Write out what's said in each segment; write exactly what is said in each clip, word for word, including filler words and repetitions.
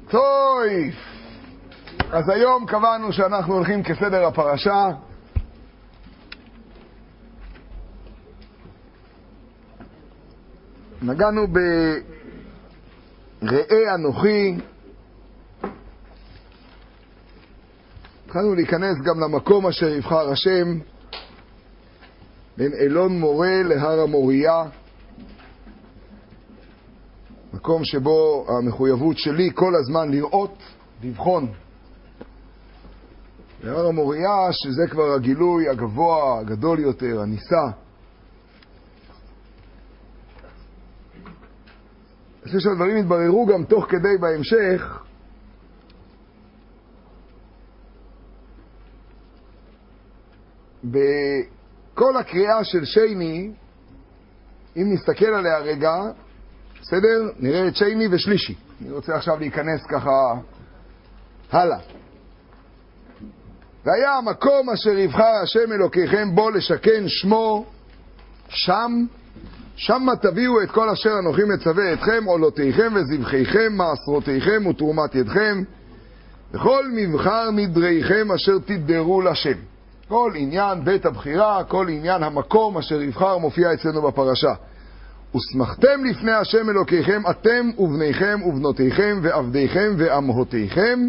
טוב, אז היום קבענו שאנחנו הולכים כסדר הפרשה. נגענו בראה אנוכי, התחלנו להיכנס גם למקום אשר יבחר השם, בין אלון מורה להר המוריה, מקום שבו המחויבות שלי כל הזמן לראות, לבחון. להר המוריה, שזה כבר הגילוי הגבוה, הגדול יותר, הניסה. אני חושב שהדברים התבררו גם תוך כדי בהמשך. בכל הקריאה של שני, אם נסתכל עליה רגע, בסדר? נראה את שני ושלישי. אני רוצה עכשיו להיכנס ככה הלאה. והיה המקום אשר יבחר השם אלוקיכם בו לשכן שמו, שם, שם תביאו את כל אשר אנוכי מצווה אתכם, עולותיכם וזבחיכם, מעשרותיכם ותרומת ידכם, וכל מבחר נדריכם אשר תדרו לשם. כל עניין בית הבחירה, כל עניין המקום אשר יבחר מופיע אצלנו בפרשה. ושמחתם לפני השם אלוקיכם אתם ובניכם ובנותיכם ועבדיכם ואמהותיכם,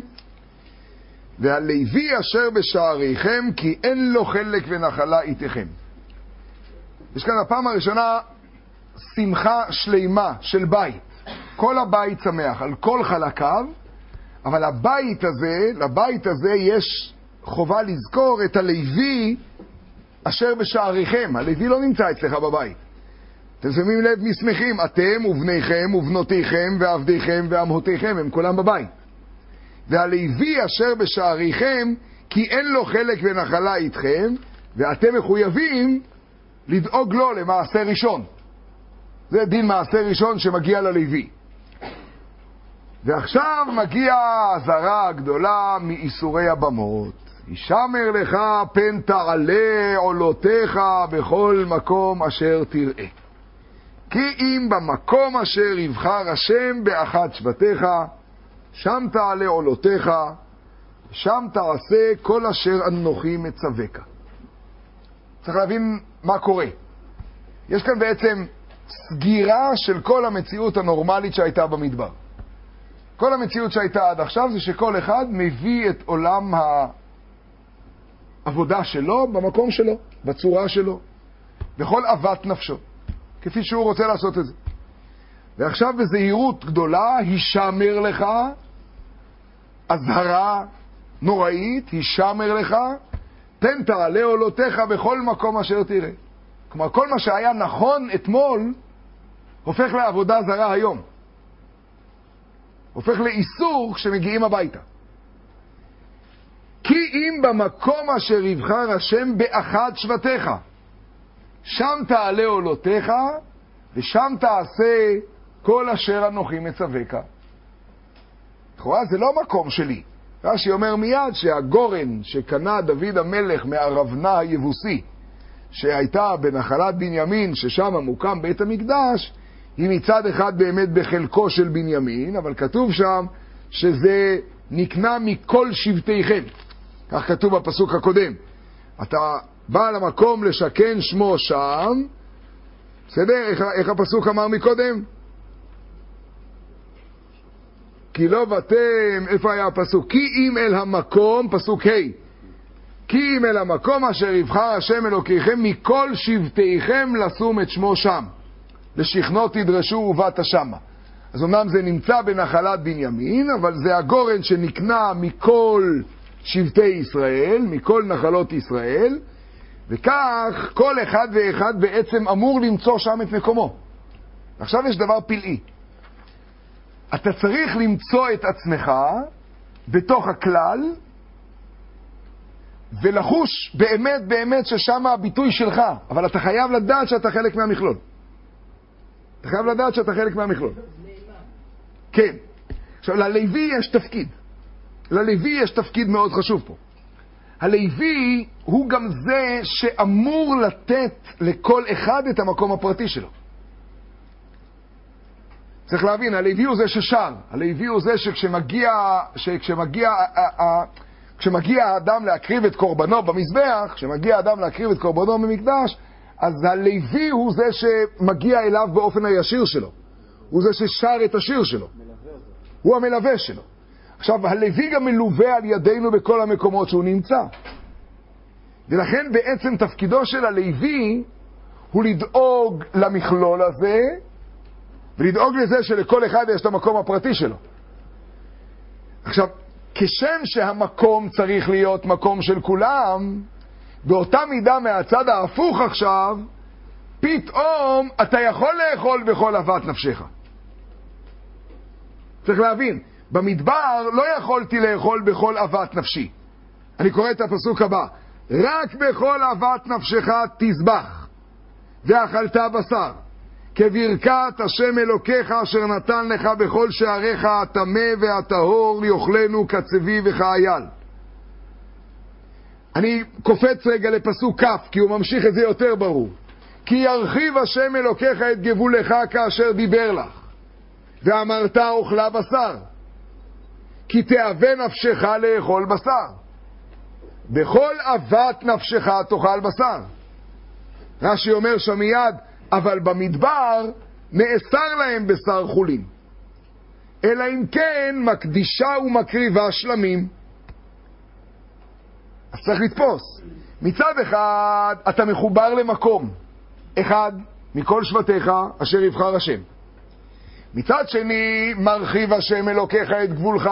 והלוי אשר בשעריכם כי אין לו חלק ונחלה איתכם. יש כאן הפעם הראשונה שמחה שלימה של בית. כל הבית שמח על כל חלקיו, אבל הבית הזה, לבית הזה יש חובה לזכור את הלוי אשר בשעריכם. הלוי לא נמצא אצלך בבית. אתם שמים לב מי שמחים? אתם ובניכם ובנותיכם ועבדיכם ואמהותיכם, הם כולם בבית. והלוי אשר בשעריכם כי אין לו חלק ונחלה איתכם, ואתם מחויבים לדאוג לו למעשה ראשון. זה דין מעשה ראשון שמגיע ללוי. ועכשיו מגיע הזרה הגדולה מאיסורי הבמות. ישמר לך פן תעלה עולותיך בכל מקום אשר תראה. כי אם במקום אשר יבחר השם באחת שבטיך, שם תעלה עולותיך, שם תעשה כל אשר אנוכי מצווך. צריך להבין מה קורה. יש כאן בעצם סגירה של כל המציאות הנורמלית שהייתה במדבר. כל המציאות שהייתה עד עכשיו זה שכל אחד מביא את עולם העבודה שלו במקום שלו, בצורה שלו, בכל אהבת נפשו, כפי שהוא רוצה לעשות את זה. ועכשיו בזהירות גדולה, הישמר לך, הזהרה נוראית, הישמר לך, פן תעלה עולותיך בכל מקום אשר תראה. כלומר, כל מה שהיה נכון אתמול, הופך לעבודה זרה היום. הופך לאיסור כשמגיעים הביתה. כי אם במקום אשר יבחר השם באחד שבטיך, שם תעלה עולותיך, ושם תעשה כל אשר אנוכי מצווך. לכאורה זה לא מקום שלי. רש"י אומר מיד שהגורן שקנה דוד המלך מהרבנה היבוסי, שהייתה בנחלת בנימין, ששם מוקם בית המקדש, היא מצד אחד באמת בחלקו של בנימין, אבל כתוב שם שזה נקנה מכל שבטיכם. כך כתוב בפסוק הקודם. אתה בא למקום לשכן שמו שם, בסדר? איך, איך הפסוק אמר מקודם? כי לא באתם, איפה היה הפסוק? כי אם אל המקום, פסוק ה', כי אם אל המקום אשר יבחר השם אלוקיכם מכל שבטיכם לשום את שמו שם. לשכנות תדרשו ובאת שמה. אז אומנם זה נמצא בנחלת בנימין, אבל זה הגורן שנקנה מכל שבטי ישראל, מכל נחלות ישראל, וכך כל אחד ואחד בעצם אמור למצוא שם את מקומו. עכשיו יש דבר פלאי. אתה צריך למצוא את עצמך בתוך הכלל, ולחוש באמת באמת ששם הביטוי שלך, אבל אתה חייב לדעת שאתה חלק מהמכלול. אתה חייב לדעת שאתה חלק מהמכלול. כן. עכשיו, ללוי יש תפקיד. ללוי יש תפקיד מאוד חשוב פה. הלוי הוא גם זה שאמור לתת לכל אחד את המקום הפרטי שלו. צריך להבין, הלוי הוא זה ששר. הלוי הוא זה שכשמגיע, שכשמגיע, כשמגיע האדם להקריב את קורבנו במזבח, כשמגיע האדם להקריב את קורבנו במקדש, אז הלוי הוא זה שמגיע אליו באופן הישיר שלו. הוא זה ששר את השיר שלו. הוא המלווה שלו. עכשיו, הלוי גם מלווה על ידינו בכל המקומות שהוא נמצא. ולכן בעצם תפקידו של הלוי הוא לדאוג למכלול הזה, ולדאוג לזה שלכל אחד יש את המקום הפרטי שלו. עכשיו, כשם שהמקום צריך להיות מקום של כולם, באותה מידה מהצד ההפוך עכשיו, פתאום אתה יכול לאכול בכל אהבת נפשך. צריך להבין, במדבר לא יכולתי לאכול בכל אהבת נפשי. אני קורא את הפסוק הבא. רק בכל אהבת נפשך תזבח, ואכלת בשר, כברכת השם אלוקיך אשר נתן לך בכל שעריך הטמא והטהור יאכלנו כצבי וכאייל. אני קופץ רגע לפסוק כף, כי הוא ממשיך את זה יותר ברור. כי ירחיב השם אלוקיך את גבולך כאשר דיבר לך, ואמרת אוכלה בשר, כי תאווה נפשך לאכול בשר. בכל אהבת נפשך תאכל בשר. רש"י אומר שם מיד, אבל במדבר נאסר להם בשר חולין, אלא אם כן מקדישה ומקריבה שלמים. אז צריך לתפוס. מצד אחד אתה מחובר למקום אחד מכל שבטיך אשר יבחר השם. מצד שני מרחיב השם אלוקיך את גבולך,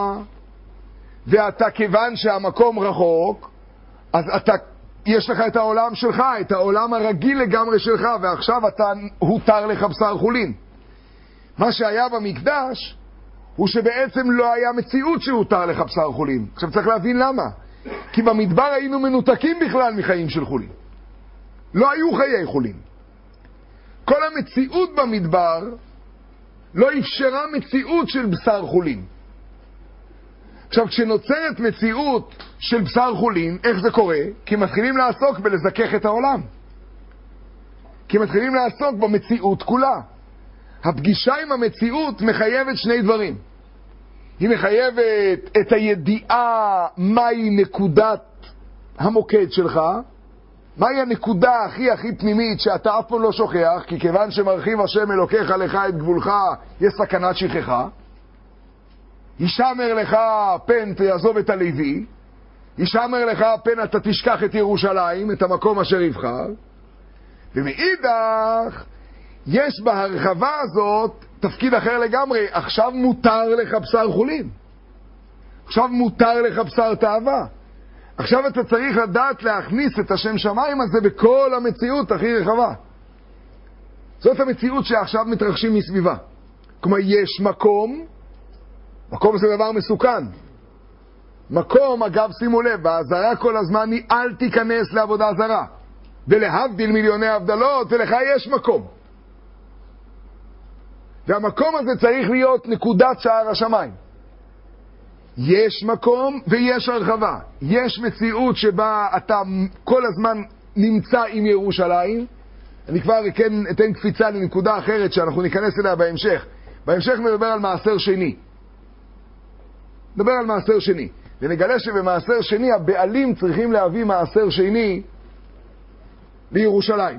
ואתה כיוון שהמקום רחוק, אז אתה יש לך את העולם שלך, את העולם הרגיל לגמרי שלך, ועכשיו אתה הותר לך בשר חולין. מה שהיה במקדש הוא שבעצם לא היה מציאות שהותר לך בשר חולין. עכשיו צריך להבין למה. כי במדבר היינו מנותקים בכלל מחיים של חולין. לא היו חיי חולין. כל המציאות במדבר לא אפשרה מציאות של בשר חולין. עכשיו, כשנוצרת מציאות של בשר חולין, איך זה קורה? כי מתחילים לעסוק בלזכך את העולם. כי מתחילים לעסוק במציאות כולה. הפגישה עם המציאות מחייבת שני דברים. היא מחייבת את הידיעה מהי נקודת המוקד שלך, מהי הנקודה הכי הכי פנימית שאתה אף פעם לא שוכח, כי כיוון שמרחיב השם אלוקיך לך את גבולך, יש סכנת שכחה. ישמר לך פן תעזוב את הלוי, ישמר לך פן אתה תשכח את ירושלים, את המקום אשר יבחר. ומאידך יש בהרחבה הזאת תפקיד אחר לגמרי. עכשיו מותר לך בשר חולין, עכשיו מותר לך בשר תאווה. עכשיו אתה צריך לדעת להכניס את השם שמיים הזה בכל המציאות הכי רחבה. זאת המציאות שעכשיו מתרחשים מסביבה. כלומר, יש מקום, מקום זה דבר מסוכן. מקום, אגב, שימו לב, ההזרה כל הזמן היא אל תיכנס לעבודה זרה. ולהבדיל מיליוני הבדלות, ולך יש מקום. והמקום הזה צריך להיות נקודת שער השמיים. יש מקום ויש הרחבה. יש מציאות שבה אתה כל הזמן נמצא עם ירושלים. אני כבר כן אתן קפיצה לנקודה אחרת שאנחנו ניכנס אליה בהמשך. בהמשך מדבר על מעשר שני. נדבר על מעשר שני. ונגלה שבמעשר שני הבעלים צריכים להביא מעשר שני לירושלים.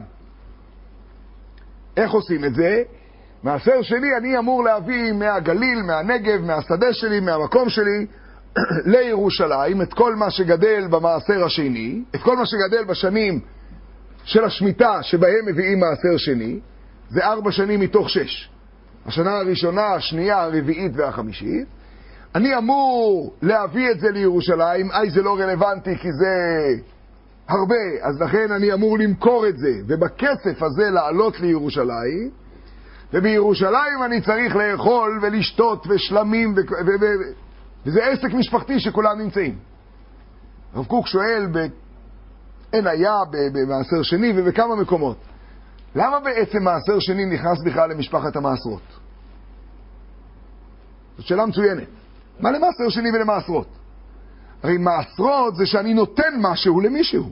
איך עושים את זה? מעשר שני אני אמור להביא מהגליל, מהנגב, מהשדה שלי, מהמקום שלי, לירושלים, את כל מה שגדל במעשר השני, את כל מה שגדל בשנים של השמיטה שבהם מביאים מעשר שני, זה ארבע שנים מתוך שש. השנה הראשונה, השנייה, הרביעית והחמישית. אני אמור להביא את זה לירושלים, אי זה לא רלוונטי כי זה הרבה, אז לכן אני אמור למכור את זה, ובכסף הזה לעלות לירושלים, ובירושלים אני צריך לאכול ולשתות ושלמים, ו... ו... ו... וזה עסק משפחתי שכולם נמצאים. הרב קוק שואל בעין היה, במעשר שני ובכמה מקומות, למה בעצם מעשר שני נכנס בכלל למשפחת המעשרות? זאת שאלה מצוינת. מה למעשר שני ולמעשרות? הרי מעשרות זה שאני נותן משהו למישהו.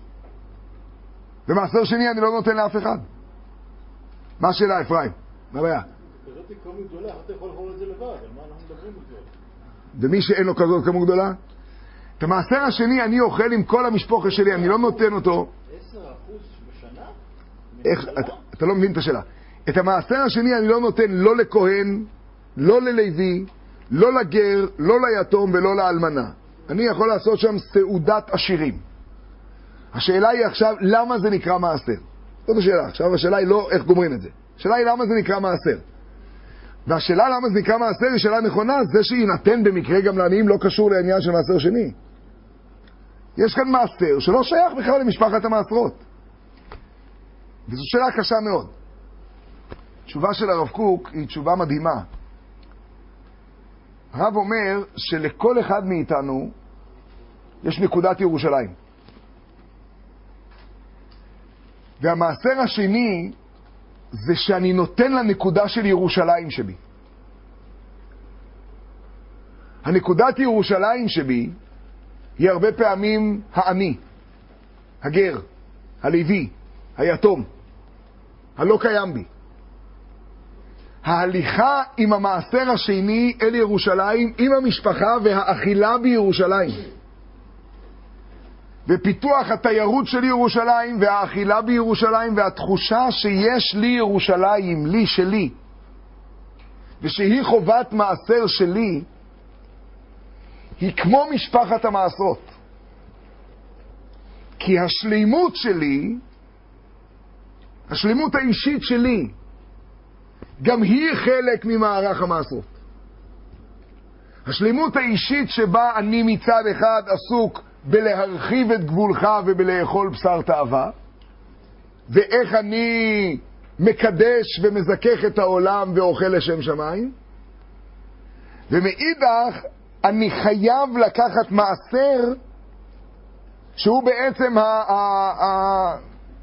במעשר שני אני לא נותן לאף אחד. מה השאלה, אפרים? מה הבעיה? כזאת כמות גדולה, אתה יכול לאכול את זה לבד, על מה אנחנו מדברים בזה? ומי שאין לו כזאת כמות גדולה? את המעשר השני אני אוכל עם כל המשפחה שלי, אני לא נותן אותו. עשרה אחוז בשנה? איך, אתה, אתה לא מבין את השאלה. את המעשר השני אני לא נותן לא לכהן, לא ללוי, לא לגר, לא ליתום ולא לאלמנה. אני יכול לעשות שם סעודת עשירים. השאלה היא עכשיו, למה זה נקרא מעשר? זאת השאלה. עכשיו השאלה היא לא איך גומרים את זה. השאלה היא למה זה נקרא מעשר. והשאלה למה זה נקרא מעשר היא שאלה נכונה. זה שיינתן במקרה גם לעניים לא קשור לעניין של מעשר שני. יש כאן מעשר שלא שייך בכלל למשפחת המעשרות. וזו שאלה קשה מאוד. התשובה של הרב קוק היא תשובה מדהימה. הרב אומר שלכל אחד מאיתנו יש נקודת ירושלים. והמעשר השני זה שאני נותן לנקודה של ירושלים שבי. הנקודת ירושלים שבי היא הרבה פעמים העני, הגר, הלוי, היתום, הלא קיים בי. ההליכה עם המעשר השני אל ירושלים, עם המשפחה והאכילה בירושלים. ופיתוח התיירות של ירושלים והאכילה בירושלים והתחושה שיש לי ירושלים, לי שלי, ושהיא חובת מעשר שלי, היא כמו משפחת המעשרות. כי השלימות שלי, השלימות האישית שלי, גם היא חלק ממערך המעשרות. השלימות האישית שבה אני מצד אחד עסוק בלהרחיב את גבולך ובלאכול בשר תאווה, ואיך אני מקדש ומזכך את העולם ואוכל לשם שמיים, ומאידך אני חייב לקחת מעשר שהוא בעצם ה... ה, ה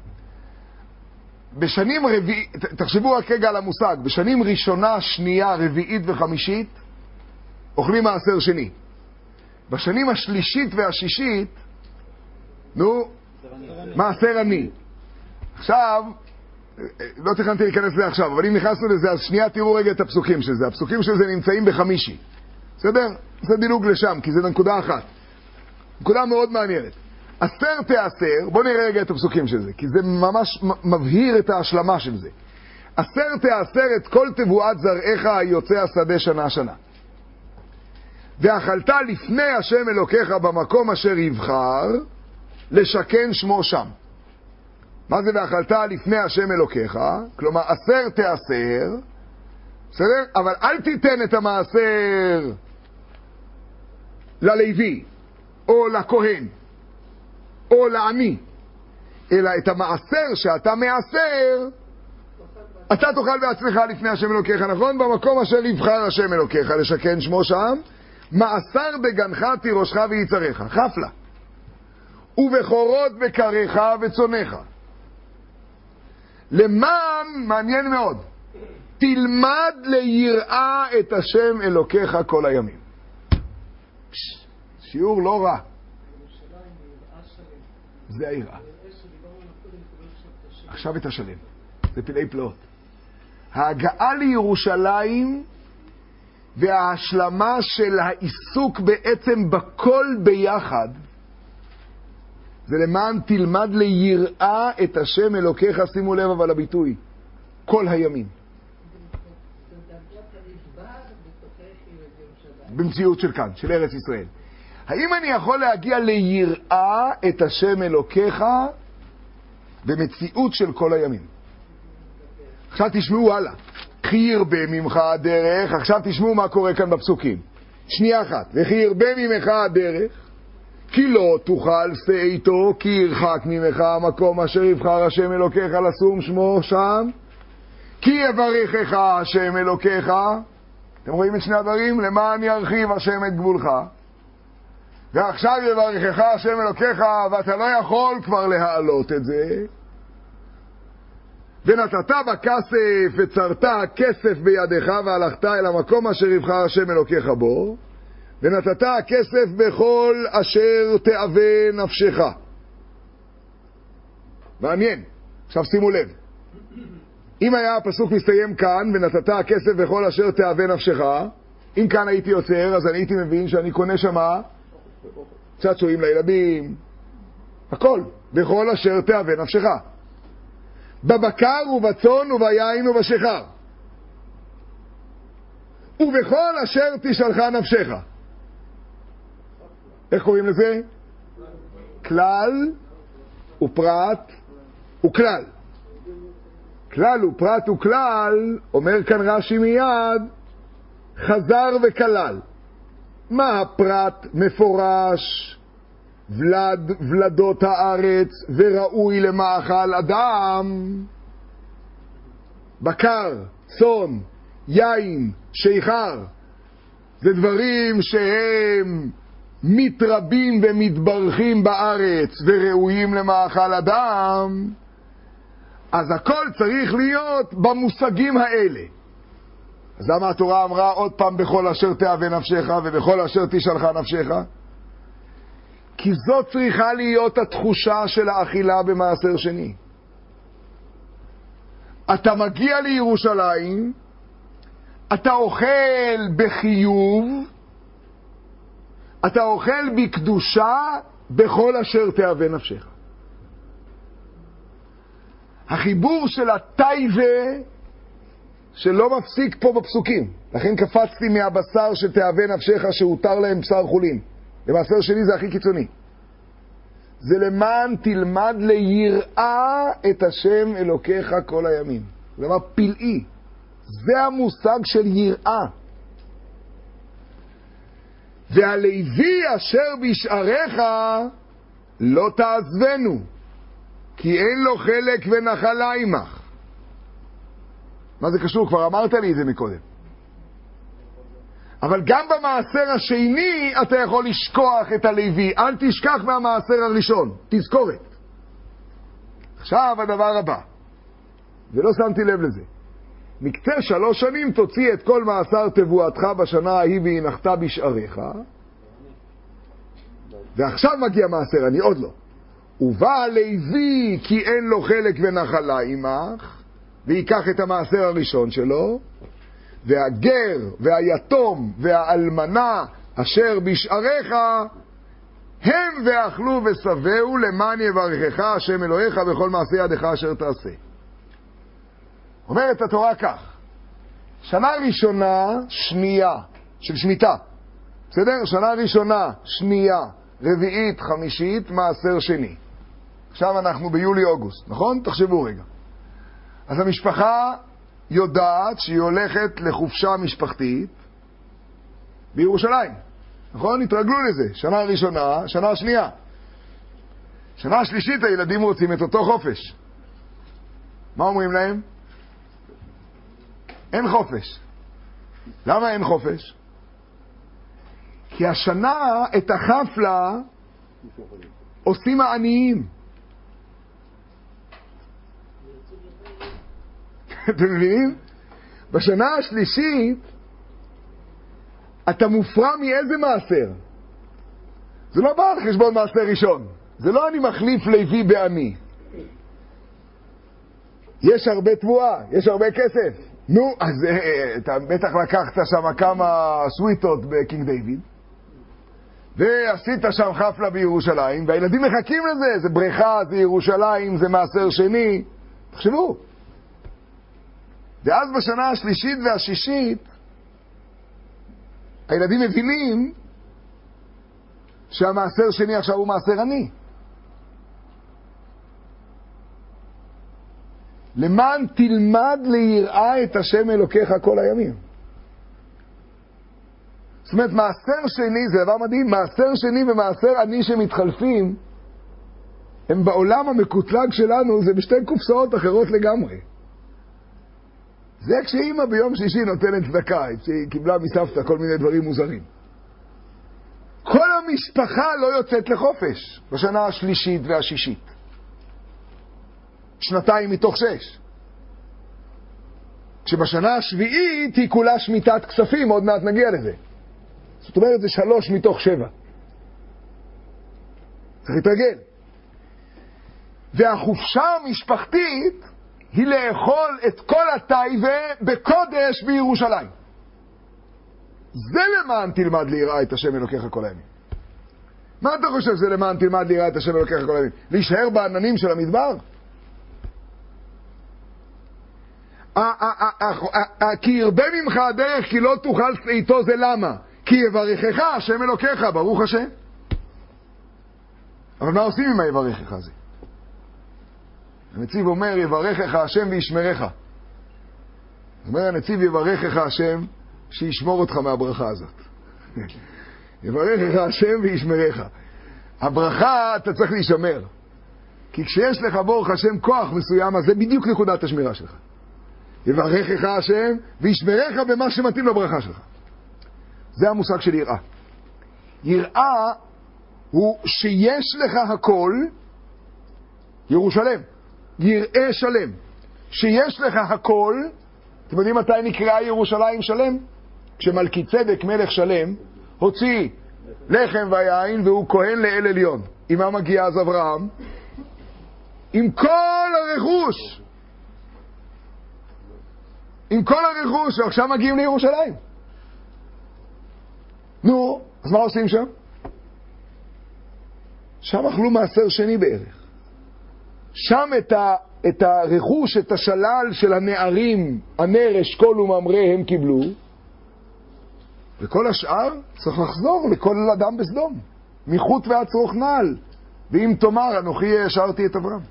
בשנים רביעית, תחשבו רק רגע על המושג, בשנים ראשונה, שנייה, רביעית וחמישית אוכלים מעשר שני. בשנים השלישית והשישית, נו, מעשר עני. עכשיו, לא תכנתי להיכנס לזה עכשיו, אבל אם נכנסנו לזה, אז שנייה תראו רגע את הפסוקים של זה. הפסוקים של זה נמצאים בחמישי. בסדר? זה דילוג לשם, כי זה נקודה אחת. נקודה מאוד מעניינת. עשר תעשר, בוא נראה רגע את הפסוקים של זה, כי זה ממש מבהיר את ההשלמה של זה. עשר תעשר את כל תבואת זרעך היוצא השדה שנה שנה. ואכלת לפני השם אלוקיך במקום אשר יבחר, לשכן שמו שם. מה זה ואכלת לפני השם אלוקיך? כלומר, עשר תעשר, בסדר? אבל אל תיתן את המעשר ללוי, או לכהן, או לעני, אלא את המעשר שאתה מעשר, אתה תאכל בעצמך לפני השם אלוקיך, נכון? במקום אשר יבחר השם אלוקיך, לשכן שמו שם, מעשר בגנך תירושך ויצריך, חפלה. ובכורות בקריך וצונך. למען, מעניין מאוד, תלמד ליראה את השם אלוקיך כל הימים. שיעור לא רע. זה היראה. עכשיו את השלם. זה פלאי פלאות. ההגעה לירושלים וההשלמה של העיסוק בעצם בכל ביחד, זה למען תלמד ליראה את השם אלוקיך, שימו לב אבל הביטוי, כל הימים. במציאות של כאן, של ארץ ישראל. האם אני יכול להגיע ליראה את השם אלוקיך במציאות של כל הימים? עכשיו תשמעו הלאה. כי ירבה ממך הדרך, עכשיו תשמעו מה קורה כאן בפסוקים. שנייה אחת. וכי ירבה ממך הדרך, כי לא תוכל שאיתו, כי ירחק ממך המקום אשר יבחר השם אלוקיך לשום שמו שם, כי יברכך השם אלוקיך. אתם רואים את שני הדברים? למען ירחיב השם את גבולך. ועכשיו יברכך השם אלוקיך, ואתה לא יכול כבר להעלות את זה. ונתת בכסף, וצרת הכסף בידך, והלכת אל המקום אשר יבחר השם אלוקיך בו, ונתת הכסף בכל אשר תאווה נפשך. מעניין. עכשיו שימו לב. אם היה הפסוק מסתיים כאן, ונתת הכסף וכל אשר תאווה נפשך, אם כאן הייתי יוצר, אז אני הייתי מבין שאני קונה שמה צעצועים לילדים, הכל, וכל אשר תאווה נפשך. בבקר ובצאן וביין ובשיכר. ובכל אשר תשאלך נפשך. איך קוראים לזה? כלל ופרט וכלל. כלל ופרט וכלל, אומר כאן רש"י מיד, חזר וכלל. מה הפרט? מפורש, ולד ולדות הארץ וראוי למאכל אדם. בקר, צאן, יין, שיכר, זה דברים שהם מתרבים ומתברכים בארץ וראויים למאכל אדם. אז הכל צריך להיות במושגים האלה. אז למה התורה אמרה עוד פעם בכל אשר תאווה נפשך ובכל אשר תשאלך נפשך? כי זאת צריכה להיות התחושה של האכילה במעשר שני. אתה מגיע לירושלים, אתה אוכל בחיוב, אתה אוכל בקדושה בכל אשר תאווה נפשך. החיבור של הטייבה שלא מפסיק פה בפסוקים. לכן קפצתי מהבשר שתאווה נפשך שהותר להם בשר חולין. למעשר שני זה הכי קיצוני. זה למען תלמד ליראה את השם אלוקיך כל הימים. זה מה פלאי. זה המושג של יראה. והלוי אשר בשעריך לא תעזבנו, כי אין לו חלק ונחלה עמך. מה זה קשור? כבר אמרת לי את זה מקודם. אבל גם במעשר השני אתה יכול לשכוח את הלוי. אל תשכח מהמעשר הראשון. תזכורת. עכשיו הדבר הבא, ולא שמתי לב לזה. מקצה שלוש שנים תוציא את כל מעשר תבואתך בשנה ההיא והנחת בשעריך. ועכשיו מגיע מעשר, אני עוד לא. ובא לוי כי אין לו חלק ונחלה עמך, ויקח את המעשר הראשון שלו, והגר והיתום והאלמנה אשר בשעריך הם ואכלו ושבעו למען יברכך השם אלוהיך בכל מעשה ידך אשר תעשה. אומרת התורה כך, שנה ראשונה שנייה של שמיטה, בסדר? שנה ראשונה שנייה, רביעית, חמישית, מעשר שני. עכשיו אנחנו ביולי-אוגוסט, נכון? תחשבו רגע. אז המשפחה יודעת שהיא הולכת לחופשה משפחתית בירושלים, נכון? התרגלו לזה. שנה ראשונה, שנה שנייה. שנה שלישית הילדים רוצים את אותו חופש. מה אומרים להם? אין חופש. למה אין חופש? כי השנה את החפלה עושים העניים. אתם מבינים? בשנה השלישית אתה מופרע מאיזה מעשר? זה לא בא על חשבון מעשר ראשון. זה לא אני מחליף לוי בעני. יש הרבה תבואה, יש הרבה כסף. נו, אז אתה בטח לקחת שם כמה סוויטות בקינג דיוויד, ועשית שם חפלה בירושלים, והילדים מחכים לזה. זה בריכה, זה ירושלים, זה מעשר שני. תחשבו. ואז בשנה השלישית והשישית הילדים מבינים שהמעשר שני עכשיו הוא מעשר עני. למען תלמד ליראה את השם אלוקיך כל הימים. זאת אומרת, מעשר שני זה דבר מדהים. מעשר שני ומעשר עני שמתחלפים, הם בעולם המקוטלג שלנו, זה בשתי קופסאות אחרות לגמרי. זה כשאמא ביום שישי נותנת צדקה, שהיא קיבלה מסבתא כל מיני דברים מוזרים. כל המשפחה לא יוצאת לחופש בשנה השלישית והשישית. שנתיים מתוך שש. כשבשנה השביעית היא כולה שמיטת כספים, עוד מעט נגיע לזה. זאת אומרת, זה שלוש מתוך שבע. צריך להתרגל. והחופשה המשפחתית היא לאכול את כל הטייבה בקודש בירושלים. זה למען תלמד ליראה את השם אלוקיך כל הימים. מה אתה חושב שזה למען תלמד ליראה את השם אלוקיך כל הימים? להישאר בעננים של המדבר? כי ירבה ממך הדרך כי לא תוכל איתו, זה למה? כי יברכך השם אלוקיך, ברוך השם. אבל מה עושים עם היברכך הזה? הנציב אומר יברכך השם וישמרך. אומר הנציב יברכך השם שישמור אותך מהברכה הזאת. יברכך השם וישמרך. הברכה אתה צריך להישמר, כי כשיש לך ברוך השם כוח מסוים, אז זה בדיוק נקודת השמירה שלך. יברכך השם וישמרך במה שמתאים לברכה שלך. זה המושג של יראה. יראה הוא שיש לך הכל, ירושלם, יראה שלם, שיש לך הכל. אתם יודעים מתי נקרא ירושלים שלם? כשמלכי צדק מלך שלם הוציא לחם ויין והוא כהן לאל עליון. עם מה מגיע אז אברהם? עם כל הרכוש, עם כל הרכוש, ועכשיו מגיעים לירושלים. נו, אז מה עושים שם? שם אכלו מעשר שני בערך. שם את, ה, את הרכוש, את השלל של הנערים, הנר, אשכול וממרא הם קיבלו, וכל השאר צריך לחזור לכל אדם בסדום, מחוט ועד צרוך נעל. ואם תאמר אנוכי השארתי את אברהם.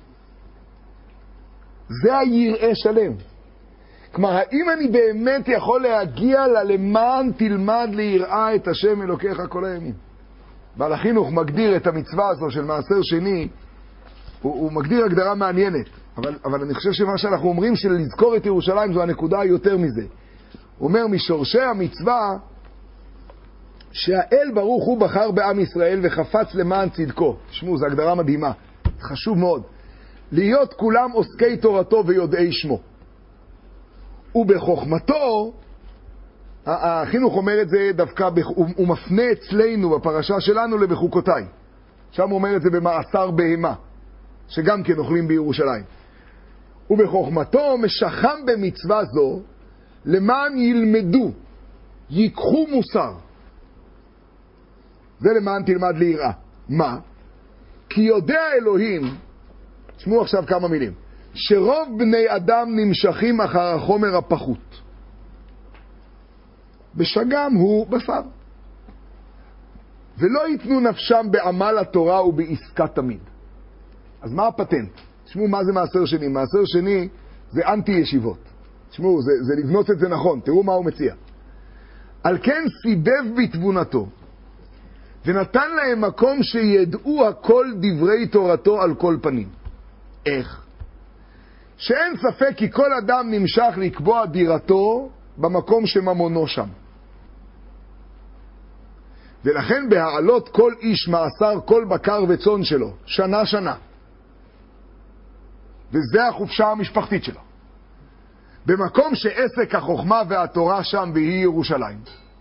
זה היראה שלם. כלומר, האם אני באמת יכול להגיע ללמען תלמד ליראה את השם אלוקיך כל הימים? בעל החינוך מגדיר את המצווה הזו של מעשר שני, הוא, הוא מגדיר הגדרה מעניינת, אבל, אבל אני חושב שמה שאנחנו אומרים של לזכור את ירושלים זו הנקודה יותר מזה. הוא אומר משורשי המצווה שהאל ברוך הוא בחר בעם ישראל וחפץ למען צדקו. תשמעו, זו הגדרה מדהימה, חשוב מאוד. להיות כולם עוסקי תורתו ויודעי שמו. ובחוכמתו, החינוך אומר את זה דווקא, הוא מפנה אצלנו בפרשה שלנו לבחוקותיי. שם הוא אומר את זה במעשר בהמה, שגם כן אוכלים בירושלים. ובחוכמתו משכם במצווה זו, למען ילמדו, ייקחו מוסר. זה למען תלמד ליראה. מה? כי יודע אלוהים, תשמעו עכשיו כמה מילים, שרוב בני אדם נמשכים אחר החומר הפחות. בשגם הוא בשר. ולא ייתנו נפשם בעמל התורה ובעסקה תמיד. אז מה הפטנט? תשמעו מה זה מעשר שני. מעשר שני זה אנטי ישיבות. תשמעו, זה, זה לבנות את זה נכון. תראו מה הוא מציע. על כן סיבב בתבונתו, ונתן להם מקום שידעו הכל דברי תורתו על כל פנים. איך? שאין ספק כי כל אדם נמשך לקבוע דירתו במקום שממונו שם. ולכן בהעלות כל איש מעשר כל בקר וצאן שלו, שנה שנה. וזה החופשה המשפחתית שלו. במקום שעסק החוכמה והתורה שם והיא ירושלים.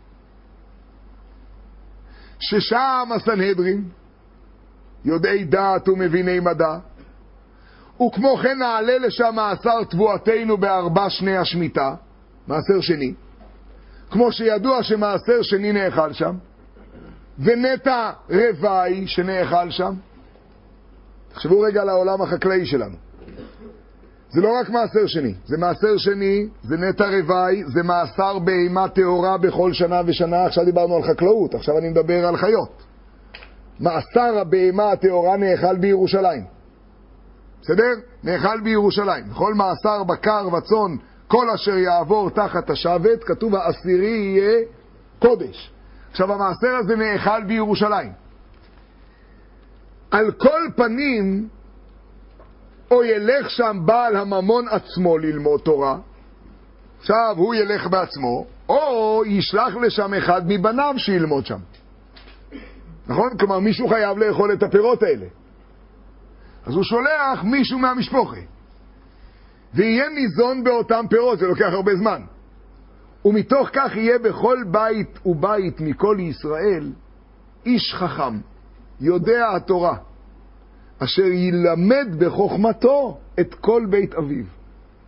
ששם הסנהדרין, יודעי דעת ומביני מדע, וכמו כן נעלה לשם מעשר תבואתנו בארבע שני השמיטה, מעשר שני, כמו שידוע שמעשר שני נאכל שם, ונטע רבעי שנאכל שם. תחשבו רגע על העולם החקלאי שלנו. זה לא רק מעשר שני, זה מעשר שני, זה נטע רבעי, זה מעשר בהמה טהורה בכל שנה ושנה. עכשיו דיברנו על חקלאות, עכשיו אני מדבר על חיות. מעשר הבהמה הטהורה נאכל בירושלים. בסדר? נאכל בירושלים. בכל מעשר בקר וצאן, כל אשר יעבור תחת השבט, כתוב העשירי יהיה קודש. עכשיו המעשר הזה נאכל בירושלים. על כל פנים, או ילך שם בעל הממון עצמו ללמוד תורה, עכשיו הוא ילך בעצמו, או ישלח לשם אחד מבניו שילמוד שם. נכון? כלומר מישהו חייב לאכול את הפירות האלה. אז הוא שולח מישהו מהמשפחה. ויהיה ניזון באותם פירות, זה לוקח הרבה זמן. ומתוך כך יהיה בכל בית ובית מכל ישראל איש חכם, יודע התורה, אשר ילמד בחוכמתו את כל בית אביו.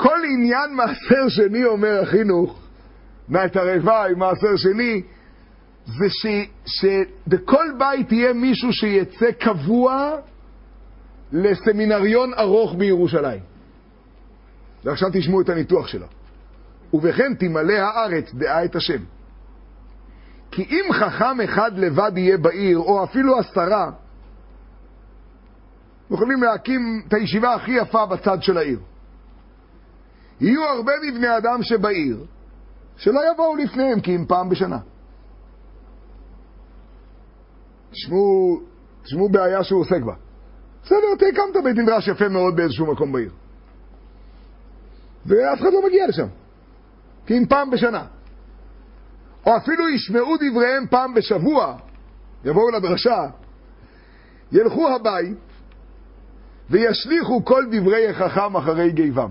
כל עניין מעשר שני, אומר החינוך, נעת הרבעי, מעשר שני, זה ש, שבכל בית יהיה מישהו שיצא קבוע לסמינריון ארוך בירושלים. ועכשיו תשמעו את הניתוח שלו. ובכן תמלא הארץ דעה את השם. כי אם חכם אחד לבד יהיה בעיר, או אפילו עשרה, יכולים להקים את הישיבה הכי יפה בצד של העיר. יהיו הרבה מבני אדם שבעיר, שלא יבואו לפניהם, כי אם פעם בשנה. תשמעו, תשמעו בעיה שהוא עוסק בה. בסדר, תקמת בית מדרש יפה מאוד באיזשהו מקום בעיר. ואף אחד לא מגיע לשם. כי אם פעם בשנה. או אפילו ישמעו דבריהם פעם בשבוע, יבואו לדרשה, ילכו הבית, וישליחו כל דברי החכם אחרי גיבם.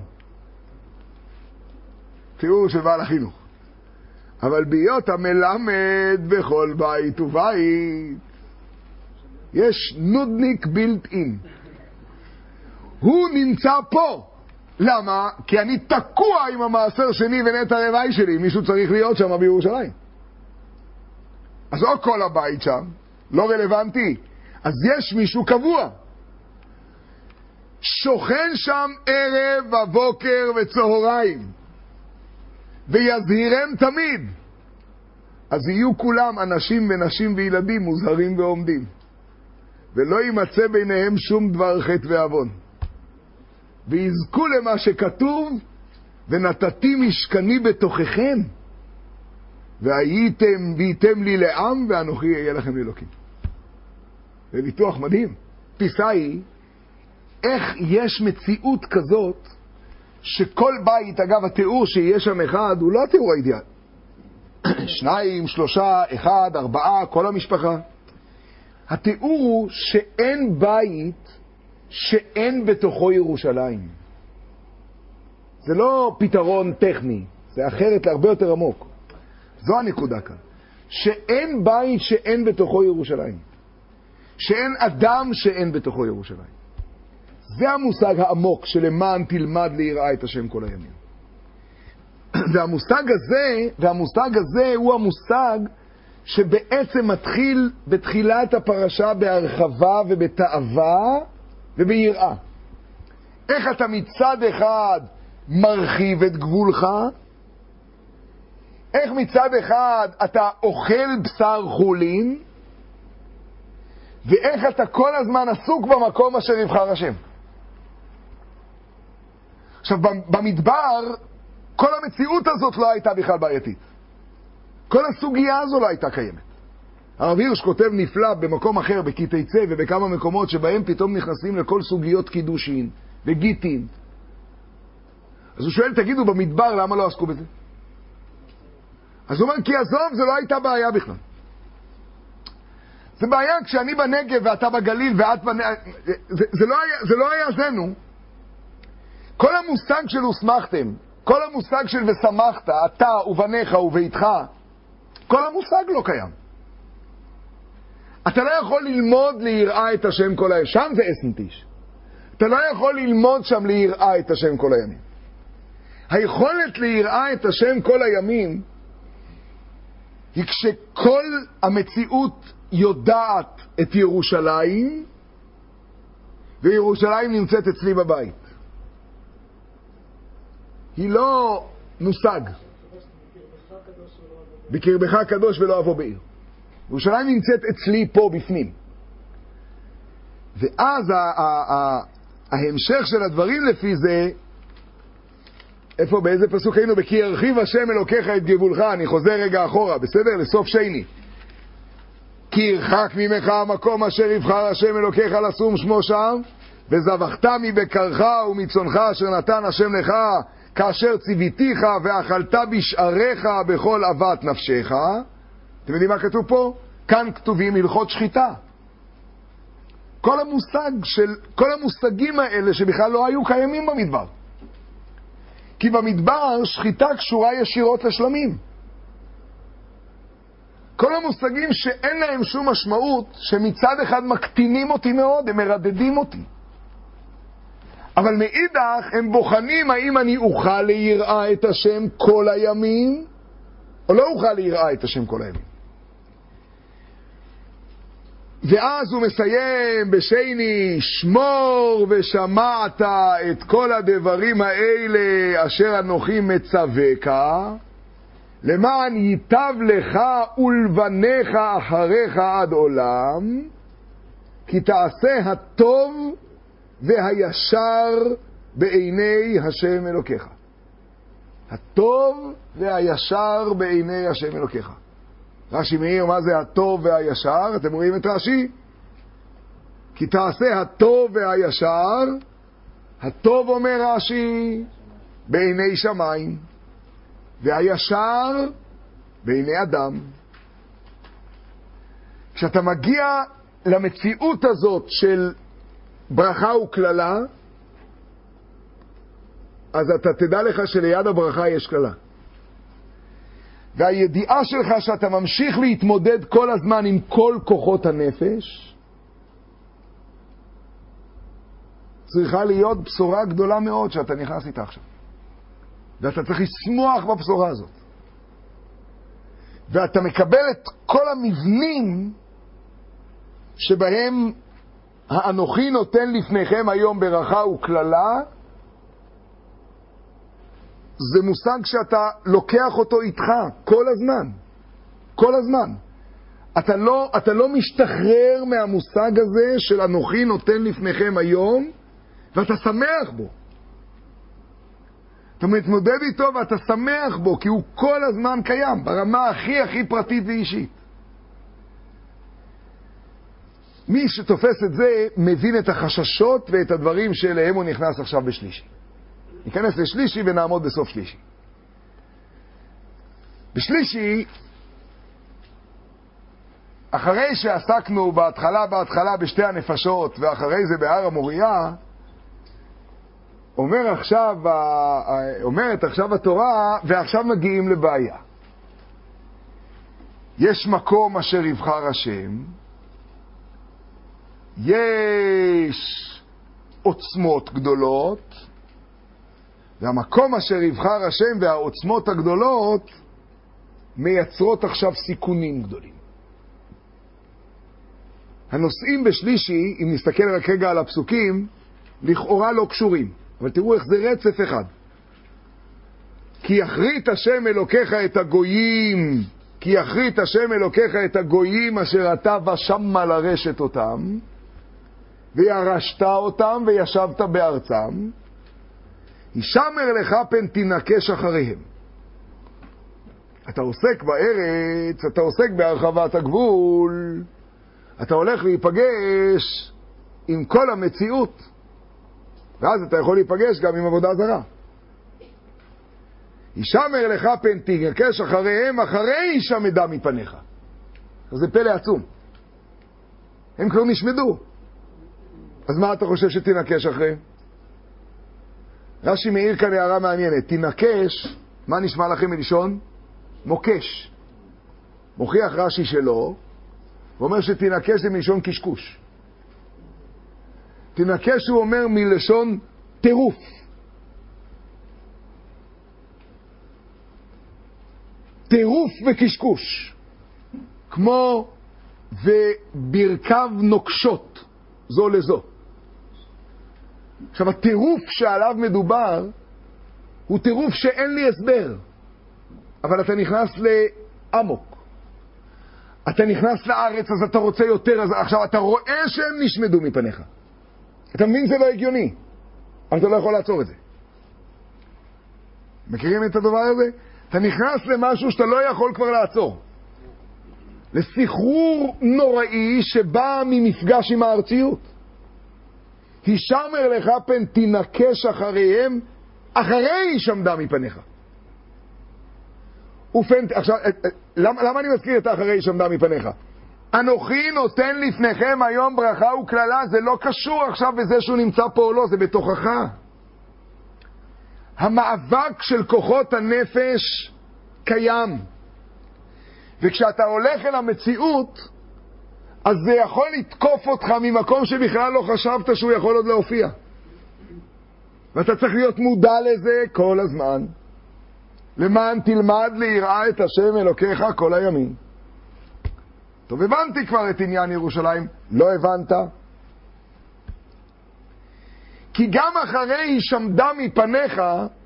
תיאור של בעל החינוך. אבל בהיות המלמד בכל בית ובית, יש נודניק בילט אין. הוא נמצא פה. למה? כי אני תקוע עם המעשר שני ונעת הרבעי שלי. מישהו צריך להיות שם בירושלים. אז לא כל הבית שם, לא רלוונטי. אז יש מישהו קבוע. שוכן שם ערב ובוקר וצהריים. ויזהירם תמיד. אז יהיו כולם אנשים ונשים וילדים מוזהרים ועומדים. ולא יימצא ביניהם שום דבר חטא ועוון. ויזכו למה שכתוב, ונתתי משכני בתוככם, והייתם והייתם לי לעם, ואנוכי אהיה לכם לאלוקים. זה ניתוח מדהים. תפיסה היא, איך יש מציאות כזאת, שכל בית, אגב, התיאור שיש שם אחד, הוא לא התיאור האידיאל. שניים, שלושה, אחד, ארבעה, כל המשפחה. התיאור הוא שאין בית שאין בתוכו ירושלים. זה לא פתרון טכני, זה אחרת להרבה יותר עמוק. זו הנקודה כאן. שאין בית שאין בתוכו ירושלים. שאין אדם שאין בתוכו ירושלים. זה המושג העמוק שלמען תלמד ליראה את השם כל הימים. והמושג הזה, והמושג הזה הוא המושג שבעצם מתחיל בתחילת הפרשה בהרחבה ובתאווה וביראה. איך אתה מצד אחד מרחיב את גבולך, איך מצד אחד אתה אוכל בשר חולין, ואיך אתה כל הזמן עסוק במקום אשר יבחר השם. עכשיו, במדבר, כל המציאות הזאת לא הייתה בכלל בעייתית. כל הסוגיה הזו לא הייתה קיימת. הרב הירש כותב נפלא במקום אחר, בקטעי צא ובכמה מקומות שבהם פתאום נכנסים לכל סוגיות קידושין וגיטין. אז הוא שואל, תגידו, במדבר למה לא עסקו בזה? אז הוא אומר, כי עזוב, זה לא הייתה בעיה בכלל. זה בעיה כשאני בנגב ואתה בגליל ואת בנגב, זה, זה, לא היה, זה לא היה זנו. כל המושג של הוסמכתם, כל המושג של ושמחת, אתה ובניך וביתך, כל המושג לא קיים. אתה לא יכול ללמוד ליראה את השם כל הימים. שם זה אסנטיש. אתה לא יכול ללמוד שם ליראה את השם כל הימים. היכולת ליראה את השם כל הימים היא כשכל המציאות יודעת את ירושלים, וירושלים נמצאת אצלי בבית. היא לא מושג. בקרבך הקדוש ולא אבוא בעיר. ירושלים נמצאת אצלי פה בפנים. ואז ההמשך של הדברים לפי זה, איפה, באיזה פסוק היינו? בכי ירחיב השם אלוקיך את גבולך. אני חוזר רגע אחורה, בסדר? לסוף שני. כי ירחק ממך המקום אשר יבחר השם אלוקיך לשום שמו שם, וזבחת מבקרך ומצונך אשר נתן השם לך, כאשר ציוויתיך ואכלת בשעריך בכל אהבת נפשך. אתם יודעים מה כתוב פה? כאן כתובים הלכות שחיטה. כל המושג של, כל המושגים האלה שבכלל לא היו קיימים במדבר. כי במדבר שחיטה קשורה ישירות לשלמים. כל המושגים שאין להם שום משמעות, שמצד אחד מקטינים אותי מאוד, הם מרדדים אותי. אבל מאידך הם בוחנים האם אני אוכל ליראה את השם כל הימים, או לא אוכל ליראה את השם כל הימים. ואז הוא מסיים בשני, שמור ושמעת את כל הדברים האלה אשר אנוכי מצווך, למען ייטב לך ולבניך אחריך עד עולם, כי תעשה הטוב והישר בעיני השם אלוקיך. הטוב והישר בעיני השם אלוקיך. רש"י מעיר מה זה הטוב והישר, אתם רואים את רש"י? כי תעשה הטוב והישר, הטוב אומר רש"י בעיני שמיים, והישר בעיני אדם. כשאתה מגיע למציאות הזאת של ברכה וכללה, אז אתה תדע לך שליד הברכה יש כללה. והידיעה שלך שאתה ממשיך להתמודד כל הזמן עם כל כוחות הנפש, צריכה להיות בשורה גדולה מאוד שאתה נכנס איתה עכשיו. ואתה צריך לשמוח בבשורה הזאת. ואתה מקבל את כל המבנים שבהם האנוכי נותן לפניכם היום ברכה וכללה. זה מושג שאתה לוקח אותו איתך כל הזמן. כל הזמן. אתה לא, אתה לא משתחרר מהמושג הזה של אנוכי נותן לפניכם היום, ואתה שמח בו. אתה מתמודד איתו ואתה שמח בו, כי הוא כל הזמן קיים, ברמה הכי הכי פרטית ואישית. מי שתופס את זה מבין את החששות ואת הדברים שאליהם הוא נכנס עכשיו בשלישי. ניכנס לשלישי ונעמוד בסוף שלישי. בשלישי, אחרי שעסקנו בהתחלה בהתחלה בשתי הנפשות ואחרי זה בהר המוריה, אומר עכשיו, אומרת עכשיו התורה, ועכשיו מגיעים לבעיה. יש מקום אשר יבחר השם, יש עוצמות גדולות, והמקום אשר יבחר השם והעוצמות הגדולות מייצרות עכשיו סיכונים גדולים. הנושאים בשלישי, אם נסתכל רק רגע על הפסוקים, לכאורה לא קשורים. אבל תראו איך זה רצף אחד. כי יחריט השם אלוקיך את הגויים, כי יחריט השם אלוקיך את הגויים אשר אתה ושמה לרשת אותם, וירשת אותם וישבת בארצם, ישמר לך פן תנקש אחריהם. אתה עוסק בארץ, אתה עוסק בהרחבת הגבול, אתה הולך להיפגש עם כל המציאות, ואז אתה יכול להיפגש גם עם עבודה זרה. ישמר לך פן תנקש אחריהם, אחרי ישמדה מפניך. זה פלא עצום. הם כבר נשמדו. אז מה אתה חושב שתנקש אחריהם? רש"י מעיר כאן הערה מעניינת. תנקש, מה נשמע לכם מלשון? מוקש. מוכיח רש"י שלא, ואומר שתנקש זה מלשון קשקוש. תנקש הוא אומר מלשון טירוף. טירוף וקשקוש. כמו וברכב נוקשות זו לזו. עכשיו הטירוף שעליו מדובר הוא טירוף שאין לי הסבר, אבל אתה נכנס לעמוק, אתה נכנס לארץ אז אתה רוצה יותר, אז עכשיו אתה רואה שהם נשמדו מפניך, אתה מבין זה לא הגיוני, אבל אתה לא יכול לעצור את זה. מכירים את הדבר הזה? אתה נכנס למשהו שאתה לא יכול כבר לעצור, לסחרור נוראי שבא ממפגש עם הארציות. הישמר לך פן תנקש אחריהם, אחרי שמדה מפניך. ופן, עכשיו, למה, למה אני מזכיר את האחרי שמדה מפניך? אנוכי נותן לפניכם היום ברכה וכללה, זה לא קשור עכשיו בזה שהוא נמצא פה או לא, זה בתוכך. המאבק של כוחות הנפש קיים. וכשאתה הולך אל המציאות, אז זה יכול לתקוף אותך ממקום שבכלל לא חשבת שהוא יכול עוד להופיע. ואתה צריך להיות מודע לזה כל הזמן. למען תלמד ליראה את השם אלוקיך כל הימים. טוב, הבנתי כבר את עניין ירושלים. לא הבנת? כי גם אחרי הישמדה מפניך,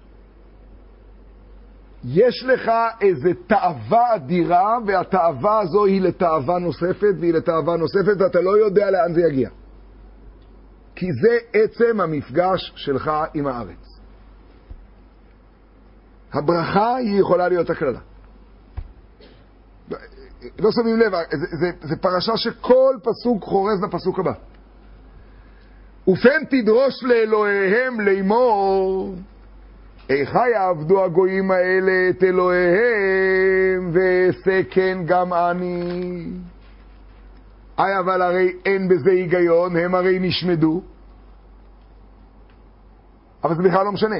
יש לך איזו תאווה אדירה, והתאווה הזו היא לתאווה נוספת, והיא לתאווה נוספת, ואתה לא יודע לאן זה יגיע. כי זה עצם המפגש שלך עם הארץ. הברכה היא יכולה להיות הכללה. לא שמים לב, זה, זה, זה פרשה שכל פסוק חורז לפסוק הבא. ופן תדרוש לאלוהיהם לאמור, איכה יעבדו הגויים האלה את אלוהיהם, ועשה כן גם אני. אי, אבל הרי אין בזה היגיון, הם הרי נשמדו. אבל זה בכלל לא משנה.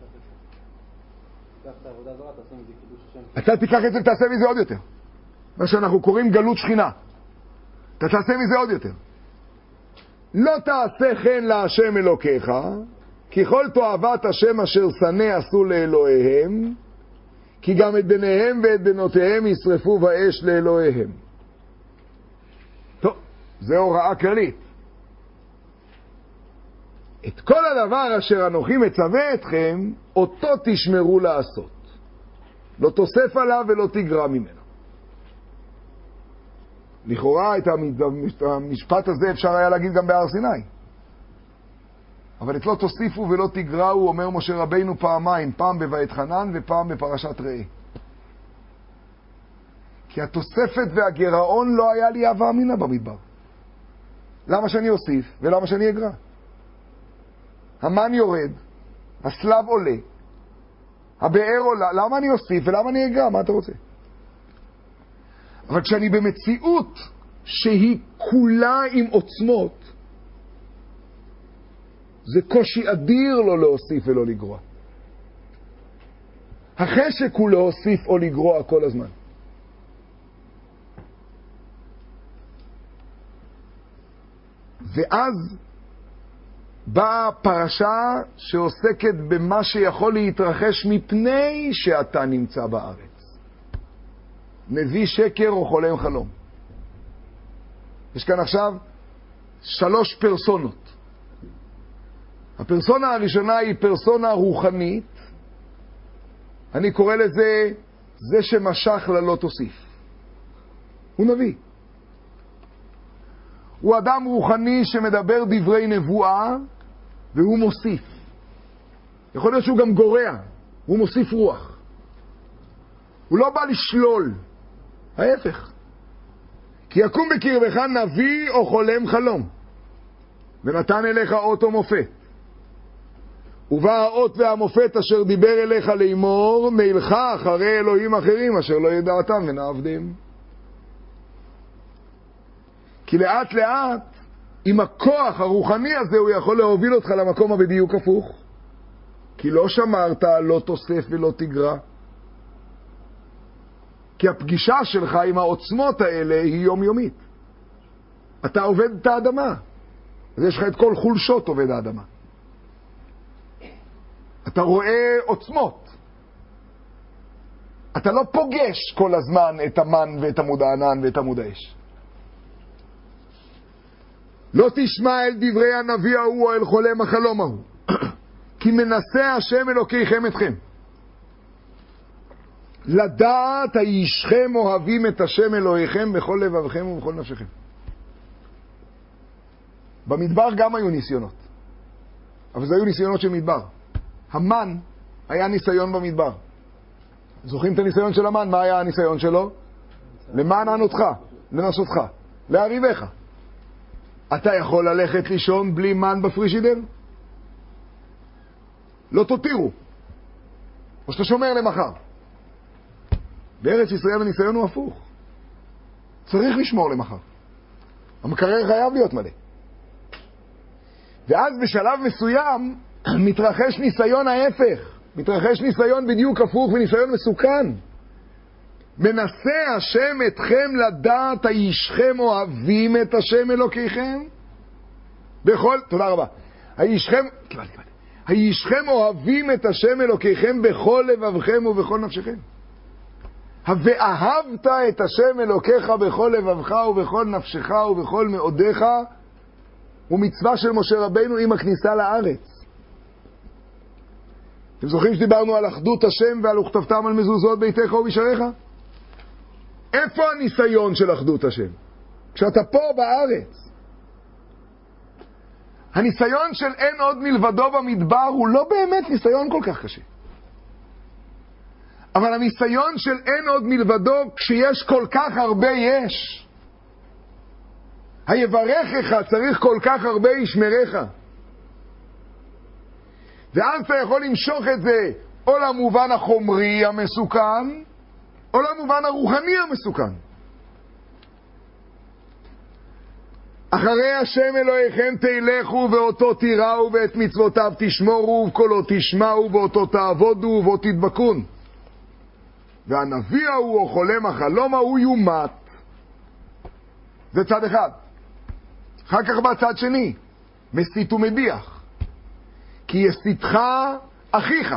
אתה תיקח את זה ותעשה מזה עוד יותר. מה שאנחנו קוראים גלות שכינה. אתה תעשה מזה עוד יותר. לא תעשה כן להשם אלוקיך, כי כל תועבת השם אשר שנא עשו לאלוהיהם, כי גם את בניהם ואת בנותיהם ישרפו באש לאלוהיהם. טוב, זה הוראה כללית. את כל הדבר אשר אנוכי מצווה אתכם, אותו תשמרו לעשות. לא תוסף עליו ולא תגרע ממנו. לכאורה את המשפט הזה אפשר היה להגיד גם בהר סיני. אבל את לא תוסיפו ולא תגרעו, אומר משה רבינו פעמיים, פעם בבית חנן ופעם בפרשת ראה. כי התוספת והגרעון לא היה לי הווה אמינה במדבר. למה שאני אוסיף ולמה שאני אגרע? המן יורד, הסלב עולה, הבאר עולה, למה אני אוסיף ולמה אני אגרע? מה אתה רוצה? אבל כשאני במציאות שהיא כולה עם עוצמות, זה קושי אדיר לא להוסיף ולא לגרוע. החשק הוא להוסיף או לגרוע כל הזמן. ואז באה פרשה שעוסקת במה שיכול להתרחש מפני שאתה נמצא בארץ. נביא שקר או חולם חלום. יש כאן עכשיו שלוש פרסונות. הפרסונה הראשונה היא פרסונה רוחנית. אני קורא לזה זה שמשך ללא תוסיף. הוא נביא. הוא אדם רוחני שמדבר דברי נבואה והוא מוסיף. יכול להיות שהוא גם גורע, הוא מוסיף רוח. הוא לא בא לשלול, ההפך. כי יקום בקרבך נביא או חולם חלום, ונתן אליך אות או מופת. ובא האות והמופת אשר דיבר אליך לאמור, נלך אחרי אלוהים אחרים אשר לא ידעתם ונעבדים. כי לאט לאט, עם הכוח הרוחני הזה, הוא יכול להוביל אותך למקום הבדיוק הפוך. כי לא שמרת, לא תוסף ולא תגרע. כי הפגישה שלך עם העוצמות האלה היא יומיומית. אתה עובד את האדמה. אז יש לך את כל חולשות עובד האדמה. אתה רואה עוצמות. אתה לא פוגש כל הזמן את המן ואת עמוד הענן ואת עמוד האש. לא תשמע אל דברי הנביא ההוא או אל חולם החלום ההוא. כי מנסה השם אלוקיכם אתכם. לדעת הישכם אוהבים את השם אלוהיכם בכל לבבכם ובכל נפשכם. במדבר גם היו ניסיונות. אבל זה היו ניסיונות של מדבר. המן היה ניסיון במדבר. זוכרים את הניסיון של המן? מה היה הניסיון שלו? למען ענותך, לנסותך, להריבך. אתה יכול ללכת לישון בלי מן בפרישידר? לא תותירו. או שאתה שומר למחר. בארץ ישראל הניסיון הוא הפוך. צריך לשמור למחר. המקרר חייב להיות מלא. ואז בשלב מסוים מתרחש ניסיון ההפך. מתרחש ניסיון בדיוק הפוך וניסיון מסוכן. מנסה השם אתכם לדעת הישכם אוהבים את השם אלוקיכם? בכל, תודה רבה. הישכם, קיבלתי, קיבלתי. הישכם אוהבים את השם אלוקיכם בכל לבבכם ובכל נפשכם. ואהבת את השם אלוקיך בכל לבבך ובכל נפשך ובכל מאודיך, ומצווה של משה רבינו עם הכניסה לארץ. אתם זוכרים שדיברנו על אחדות השם ועל וכתבתם על מזוזות ביתך ובשעריך? איפה הניסיון של אחדות השם? כשאתה פה בארץ. הניסיון של אין עוד מלבדו במדבר הוא לא באמת ניסיון כל כך קשה. אבל הניסיון של אין עוד מלבדו כשיש כל כך הרבה יש. היברכך צריך כל כך הרבה ישמרך. ואז אתה יכול למשוך את זה או למובן החומרי המסוכן, או למובן הרוחני המסוכן. אחרי השם אלוהיכם תלכו ואותו תיראו ואת מצוותיו תשמורו ובקולו תשמעו ואותו תעבודו ובו תדבקון. והנביא ההוא או חולם החלום ההוא יומת. זה צד אחד. אחר כך בצד שני, מסית ומדיח. כי יסיתך אחיך.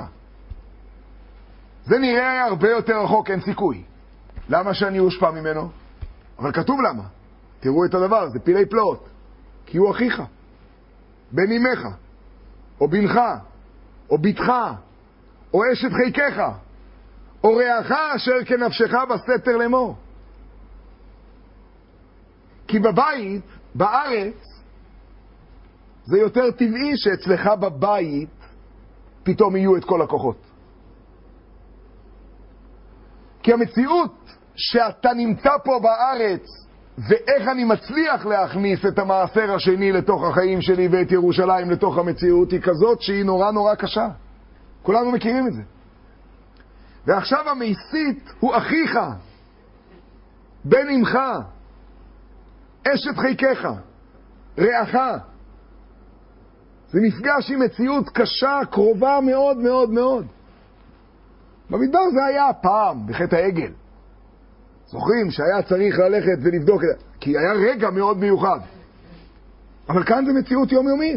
זה נראה הרבה יותר רחוק, אין סיכוי. למה שאני אושפע ממנו? אבל כתוב למה. תראו את הדבר, זה פילי פלאות. כי הוא אחיך, בן אמך, או בנך, או בתך, או אשת חיקך, או רעך אשר כנפשך בסתר לאמור. כי בבית, בארץ, זה יותר טבעי שאצלך בבית פתאום יהיו את כל הכוחות. כי המציאות שאתה נמצא פה בארץ, ואיך אני מצליח להכניס את המעשר השני לתוך החיים שלי ואת ירושלים לתוך המציאות, היא כזאת שהיא נורא נורא קשה. כולנו מכירים את זה. ועכשיו המסית הוא אחיך, בן אמך, אשת חיקך, רעך. זה מפגש עם מציאות קשה, קרובה מאוד מאוד מאוד. במדבר זה היה פעם, בחטא העגל. זוכרים שהיה צריך ללכת ולבדוק, כי היה רגע מאוד מיוחד. אבל כאן זה מציאות יומיומית.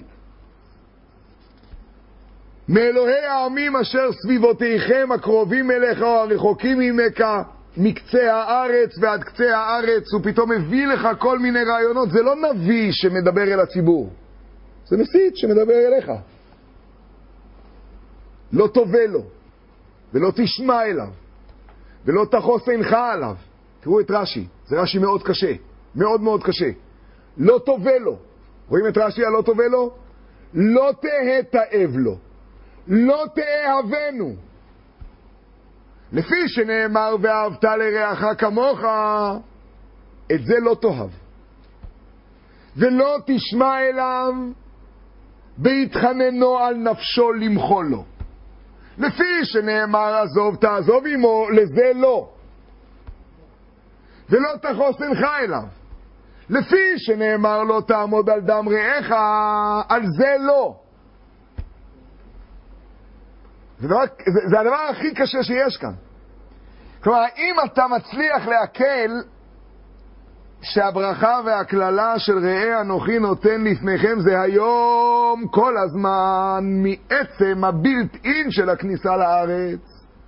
מאלוהי העמים אשר סביבותיכם הקרובים אליך או הרחוקים ממך, מקצה הארץ ועד קצה הארץ, הוא פתאום מביא לך כל מיני רעיונות. זה לא נביא שמדבר אל הציבור, זה מסית שמדבר אליך. לא תובל לו ולא תשמע אליו ולא תחוס עינך עליו. תראו את רש"י, זה רש"י מאוד קשה, מאוד מאוד קשה. לא תובל לו. רואים את רש"י הלא תובל לו? לא תהיה תאב לו, לא תאהבנו. לפי שנאמר ואהבת לרעך כמוך, את זה לא תאהב. ולא תשמע אליו בהתחננו על נפשו למחול לו. לפי שנאמר עזוב תעזוב עמו, לזה לא. ולא תחוס עינך אליו. לפי שנאמר לא תעמוד על דם רעך, על זה לא. זה, דבר, זה, זה הדבר הכי קשה שיש כאן. כלומר, אם אתה מצליח להקל שהברכה והכללה של ראה אנוכי נותן לפניכם זה היום כל הזמן מעצם הבילט אין של הכניסה לארץ,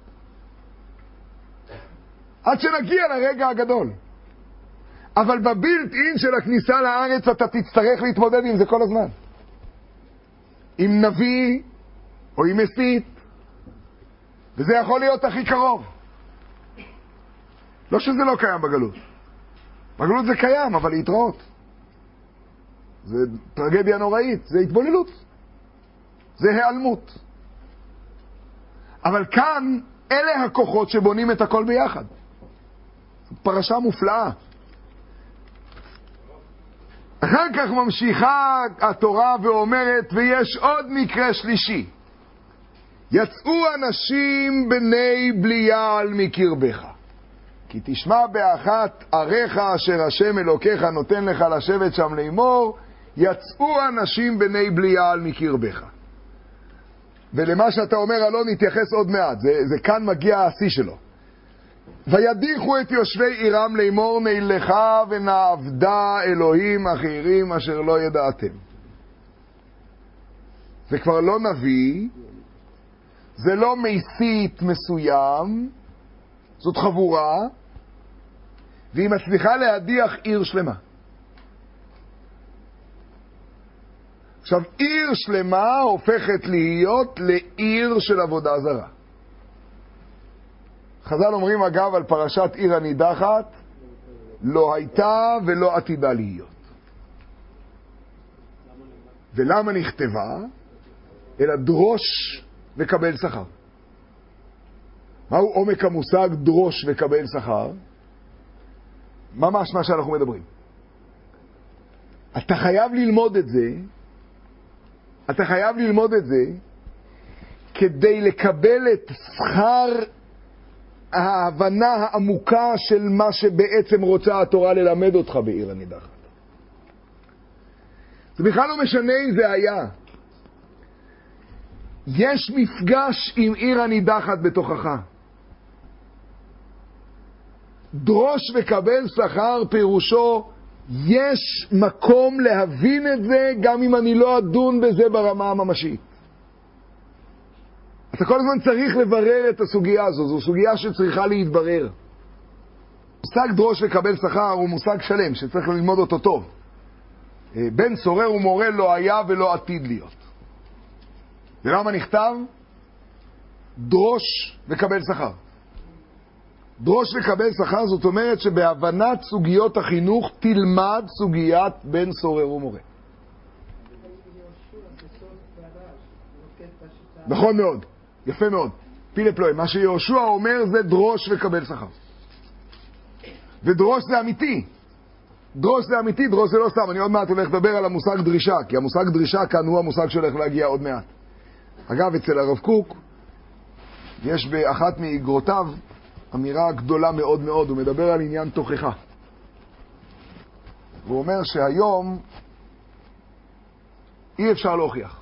עד שנגיע לרגע הגדול. אבל בבילט אין של הכניסה לארץ אתה תצטרך להתמודד עם זה כל הזמן, עם נביא או עם מסית, וזה יכול להיות הכי קרוב. לא שזה לא קיים בגלות, בגלות זה קיים, אבל להתראות. זה טרגדיה נוראית, זה התבוללות, זה העלמות. אבל כאן אלה הכוחות שבונים את הכל ביחד. פרשה מופלאה. אחר כך ממשיכה התורה ואומרת, ויש עוד מקרה שלישי. יצאו אנשים בני בליעל מקרבך, כי תשמע באחת עריך אשר השם אלוקיך נותן לך לשבת שם לאמור, יצאו אנשים בני בליעל מקרבך. ולמה שאתה אומר אלון נתייחס עוד מעט, זה, זה כאן מגיע השיא שלו. וידיחו את יושבי עירם לאמור, נלכה ונעבדה אלוהים אחרים אשר לא ידעתם. זה כבר לא נביא, זה לא מסית מסוים, זאת חבורה, והיא מצליחה להדיח עיר שלמה. עכשיו, עיר שלמה הופכת להיות לעיר של עבודה זרה. חז"ל אומרים אגב על פרשת עיר הנידחת, לא הייתה ולא עתידה להיות. ולמה נכתבה? אלא דרוש וקבל שכר. מהו עומק המושג דרוש וקבל שכר? ממש מה שאנחנו מדברים. אתה חייב ללמוד את זה, אתה חייב ללמוד את זה כדי לקבל את שכר ההבנה העמוקה של מה שבעצם רוצה התורה ללמד אותך בעיר הנידחת. זה בכלל לא משנה אם זה היה. יש מפגש עם עיר הנידחת בתוכך. דרוש וקבל שכר פירושו יש מקום להבין את זה גם אם אני לא אדון בזה ברמה הממשית. אתה כל הזמן צריך לברר את הסוגיה הזו, זו סוגיה שצריכה להתברר. מושג דרוש וקבל שכר הוא מושג שלם שצריך ללמוד אותו טוב. בן סורר ומורה לא היה ולא עתיד להיות. ולמה נכתב? דרוש וקבל שכר. דרוש וקבל שכר זאת אומרת שבהבנת סוגיות החינוך תלמד סוגיית בן סורר ומורה. נכון מאוד, יפה מאוד. פילה פלוי, מה שיהושע אומר זה דרוש וקבל שכר. ודרוש זה אמיתי. דרוש זה אמיתי, דרוש זה לא סתם. אני עוד מעט הולך לדבר על המושג דרישה, כי המושג דרישה כאן הוא המושג שהולך להגיע עוד מעט. אגב, אצל הרב קוק יש באחת מאגרותיו אמירה גדולה מאוד מאוד, הוא מדבר על עניין תוכחה. הוא אומר שהיום אי אפשר להוכיח.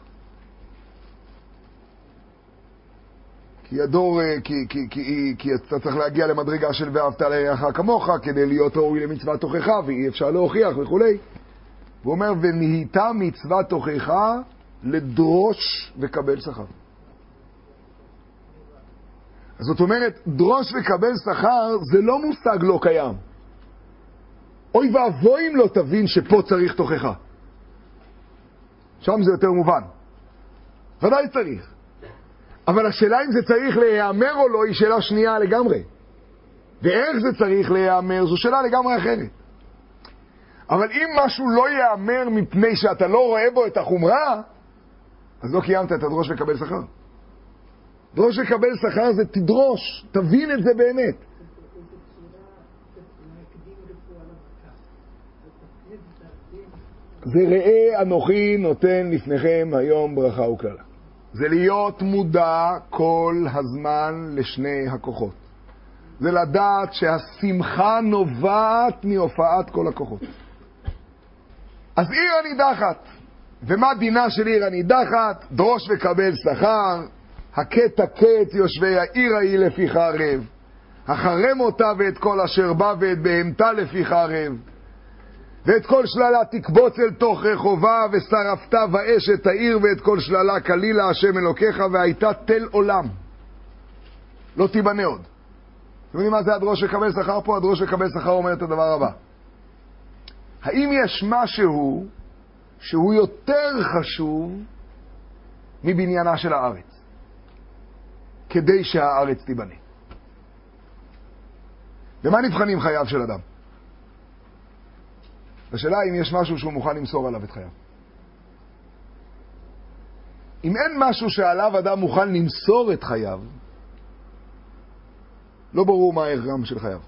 כי הדור, כי, כי, כי, כי אתה צריך להגיע למדרגה של ואהבת לרעך כמוך כדי להיות ראוי למצוות תוכחה, ואי אפשר להוכיח וכו'. הוא אומר, ונהייתה מצוות תוכחה לדרוש וקבל שכר. אז זאת אומרת, דרוש וקבל שכר זה לא מושג לא קיים. אוי ואבוי אם לא תבין שפה צריך תוכחה. שם זה יותר מובן. ודאי צריך. אבל השאלה אם זה צריך להיאמר או לא היא שאלה שנייה לגמרי. ואיך זה צריך להיאמר זו שאלה לגמרי אחרת. אבל אם משהו לא ייאמר מפני שאתה לא רואה בו את החומרה, אז לא קיימת את הדרוש וקבל שכר. דרוש וקבל שכר זה תדרוש, תבין את זה באמת. זה ראה אנוכי נותן לפניכם היום ברכה וכללה. זה להיות מודע כל הזמן לשני הכוחות. זה לדעת שהשמחה נובעת מהופעת כל הכוחות. אז עיר הנידחת, ומה דינה של עיר הנידחת? דרוש וקבל שכר, הקט הקט יושבי העיר ההיא לפי חרב, החרם אותה ואת כל אשר בא ואת בהמתה לפי חרב, ואת כל שללה תקבוץ אל תוך רחובה, ושרפת ואש את העיר ואת כל שללה כלילה השם אלוקיך, והייתה תל עולם לא תיבנה עוד. אתם יודעים מה זה הדרוש וקבל שכר פה? הדרוש וקבל שכר אומר את הדבר הבא: האם יש משהו שהוא יותר חשוב מבניינה של הארץ כדי שהארץ תיבנה? במה נבחנים חייו של אדם? השאלה אם יש משהו שהוא מוכן למסור עליו את חייו. אם אין משהו שעליו אדם מוכן למסור את חייו, לא ברור מה הערכם של חייו.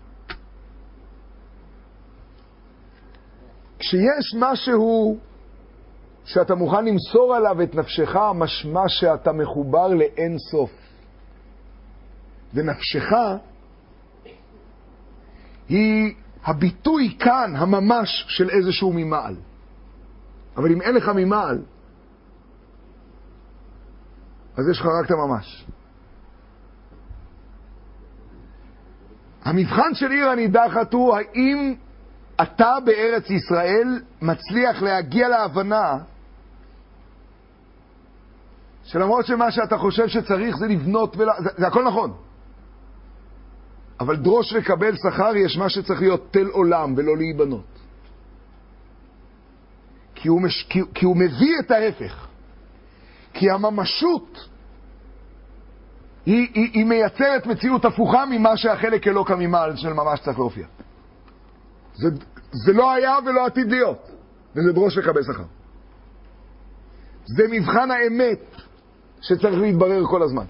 כשיש משהו שאתה מוכן למסור עליו את נפשך, משמע שאתה מחובר לאין סוף. ונפשך היא הביטוי כאן, הממש של איזשהו ממעל. אבל אם אין לך ממעל, אז יש לך רק את הממש. המבחן של עיר הנידחת הוא האם אתה בארץ ישראל מצליח להגיע להבנה שלמרות שמה שאתה חושב שצריך זה לבנות, ולה... זה, זה הכל נכון. אבל דרוש וקבל שכר, יש מה שצריך להיות תל עולם ולא להיבנות. כי הוא, מש... כי... כי הוא מביא את ההפך. כי הממשות היא, היא, היא מייצרת מציאות הפוכה ממה שהחלק אלוקא ממעל של ממש צריך להופיע. זה, זה לא היה ולא עתיד להיות. וזה דרוש וקבל שכר. זה מבחן האמת שצריך להתברר כל הזמן.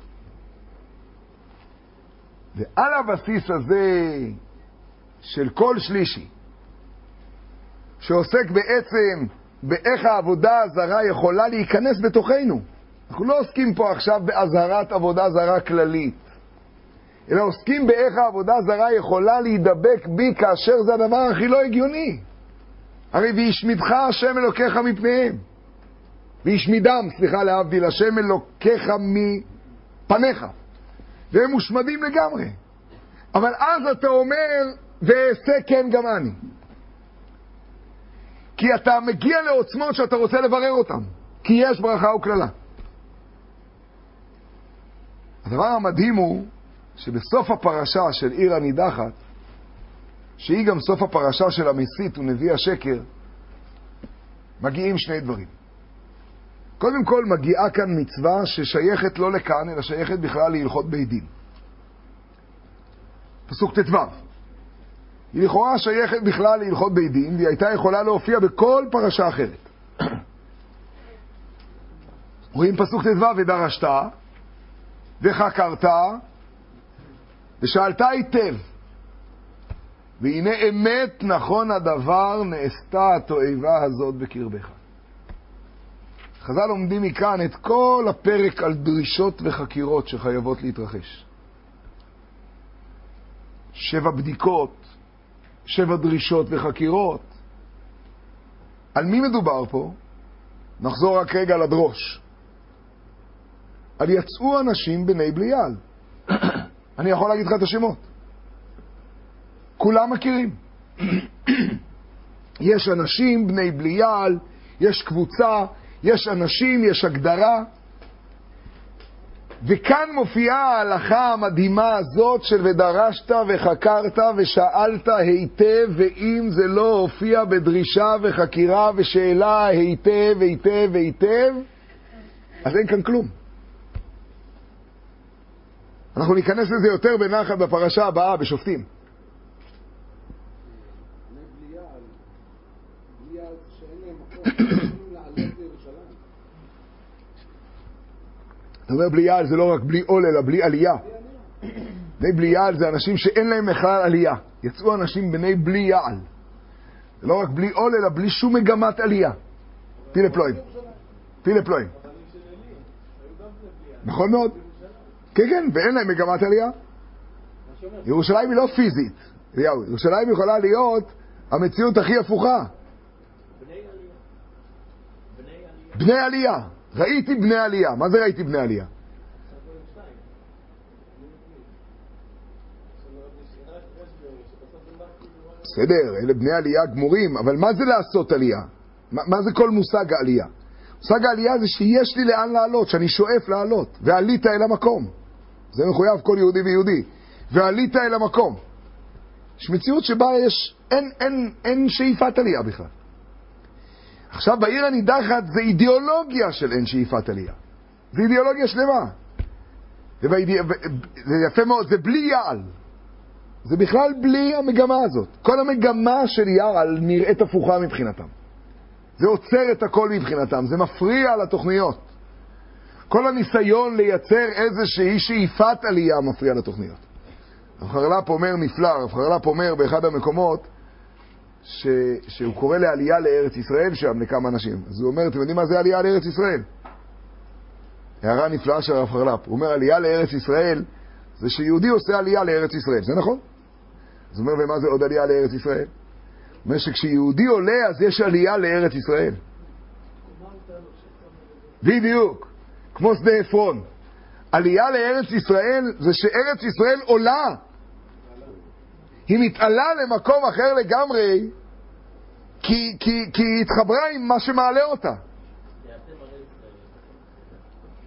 ועל הבסיס הזה של כל שלישי, שעוסק בעצם באיך העבודה הזרה יכולה להיכנס בתוכנו. אנחנו לא עוסקים פה עכשיו בהזהרת עבודה זרה כללית, אלא עוסקים באיך העבודה זרה יכולה להידבק בי כאשר זה הדבר הכי לא הגיוני. הרי וישמידך השם אלוקיך מפניהם. וישמידם, סליחה להבדיל, השם אלוקיך מפניך. והם מושמדים לגמרי. אבל אז אתה אומר, ועשה כן גם אני. כי אתה מגיע לעוצמות שאתה רוצה לברר אותם. כי יש ברכה וכללה. הדבר המדהים הוא שבסוף הפרשה של עיר הנידחת, שהיא גם סוף הפרשה של המסית ונביא השקר, מגיעים שני דברים. קודם כל מגיעה כאן מצווה ששייכת לא לכאן, אלא שייכת בכלל להלכות בית דין. פסוק תתו. היא לכאורה שייכת בכלל להלכות בית דין, והיא הייתה יכולה להופיע בכל פרשה אחרת. רואים פסוק תתו, ודרשת, וחקרת, ושאלת היטב. והנה אמת נכון הדבר, נעשתה התועבה הזאת בקרבך. חז"ל לומדים מכאן את כל הפרק על דרישות וחקירות שחייבות להתרחש. שבע בדיקות, שבע דרישות וחקירות. על מי מדובר פה? נחזור רק רגע לדרוש. על יצאו אנשים בני בליעל. אני יכול להגיד לך את השמות. כולם מכירים. יש אנשים בני בליעל, יש קבוצה, יש אנשים, יש הגדרה. וכאן מופיעה ההלכה המדהימה הזאת של ודרשת וחקרת ושאלת היטב, ואם זה לא הופיע בדרישה וחקירה ושאלה היטב, היטב, היטב, אז אין כאן כלום. אנחנו ניכנס לזה יותר בנחת בפרשה הבאה, בשופטים. אתה אומר בליעל זה לא רק בלי עול אלא בלי עלייה. בני בליעל זה אנשים שאין להם בכלל עלייה. יצאו אנשים בני בליעל. זה לא רק בלי עול אלא בלי שום מגמת עלייה. פילה פלואים. פילה פלואים. נכון מאוד. כן, כן, ואין להם מגמת עלייה. ירושלים היא לא פיזית. ירושלים יכולה להיות המציאות הכי הפוכה. בני עלייה. ראיתי בני עלייה. מה זה ראיתי בני עלייה? בסדר, אלה בני עלייה גמורים, אבל מה זה לעשות עלייה? מה, מה זה כל מושג העלייה? מושג העלייה זה שיש לי לאן לעלות, שאני שואף לעלות, ועלית אל המקום. זה מחויב כל יהודי ויהודי. ועלית אל המקום. יש מציאות שבה יש, אין, אין, אין שאיפת עלייה בכלל. עכשיו בעיר הנידחת זה אידיאולוגיה של אין שאיפת עלייה. זה אידיאולוגיה שלמה. ובאידי... זה יפה מאוד, זה בלי יעל. זה בכלל בלי המגמה הזאת. כל המגמה של יעל נראית הפוכה מבחינתם. זה עוצר את הכל מבחינתם, זה מפריע לתוכניות. כל הניסיון לייצר איזושהי שאיפת עלייה מפריע לתוכניות. רב חרל"פ אומר נפלא, רב חרל"פ אומר באחד המקומות ש... שהוא קורא לעלייה לארץ ישראל שם לכמה אנשים. אז הוא אומר, אתם יודעים מה זה עלייה לארץ ישראל? הערה נפלאה של רב חרל"פ. הוא אומר, עלייה לארץ ישראל זה שיהודי עושה עלייה לארץ ישראל. זה נכון? אז הוא אומר, ומה זה עוד עלייה לארץ ישראל? הוא אומר שכשיהודי עולה אז יש עלייה לארץ ישראל. בדיוק. כמו שדה עפרון. עלייה לארץ ישראל זה שארץ ישראל עולה. היא מתעלה למקום אחר לגמרי כי, כי, כי היא התחברה עם מה שמעלה אותה.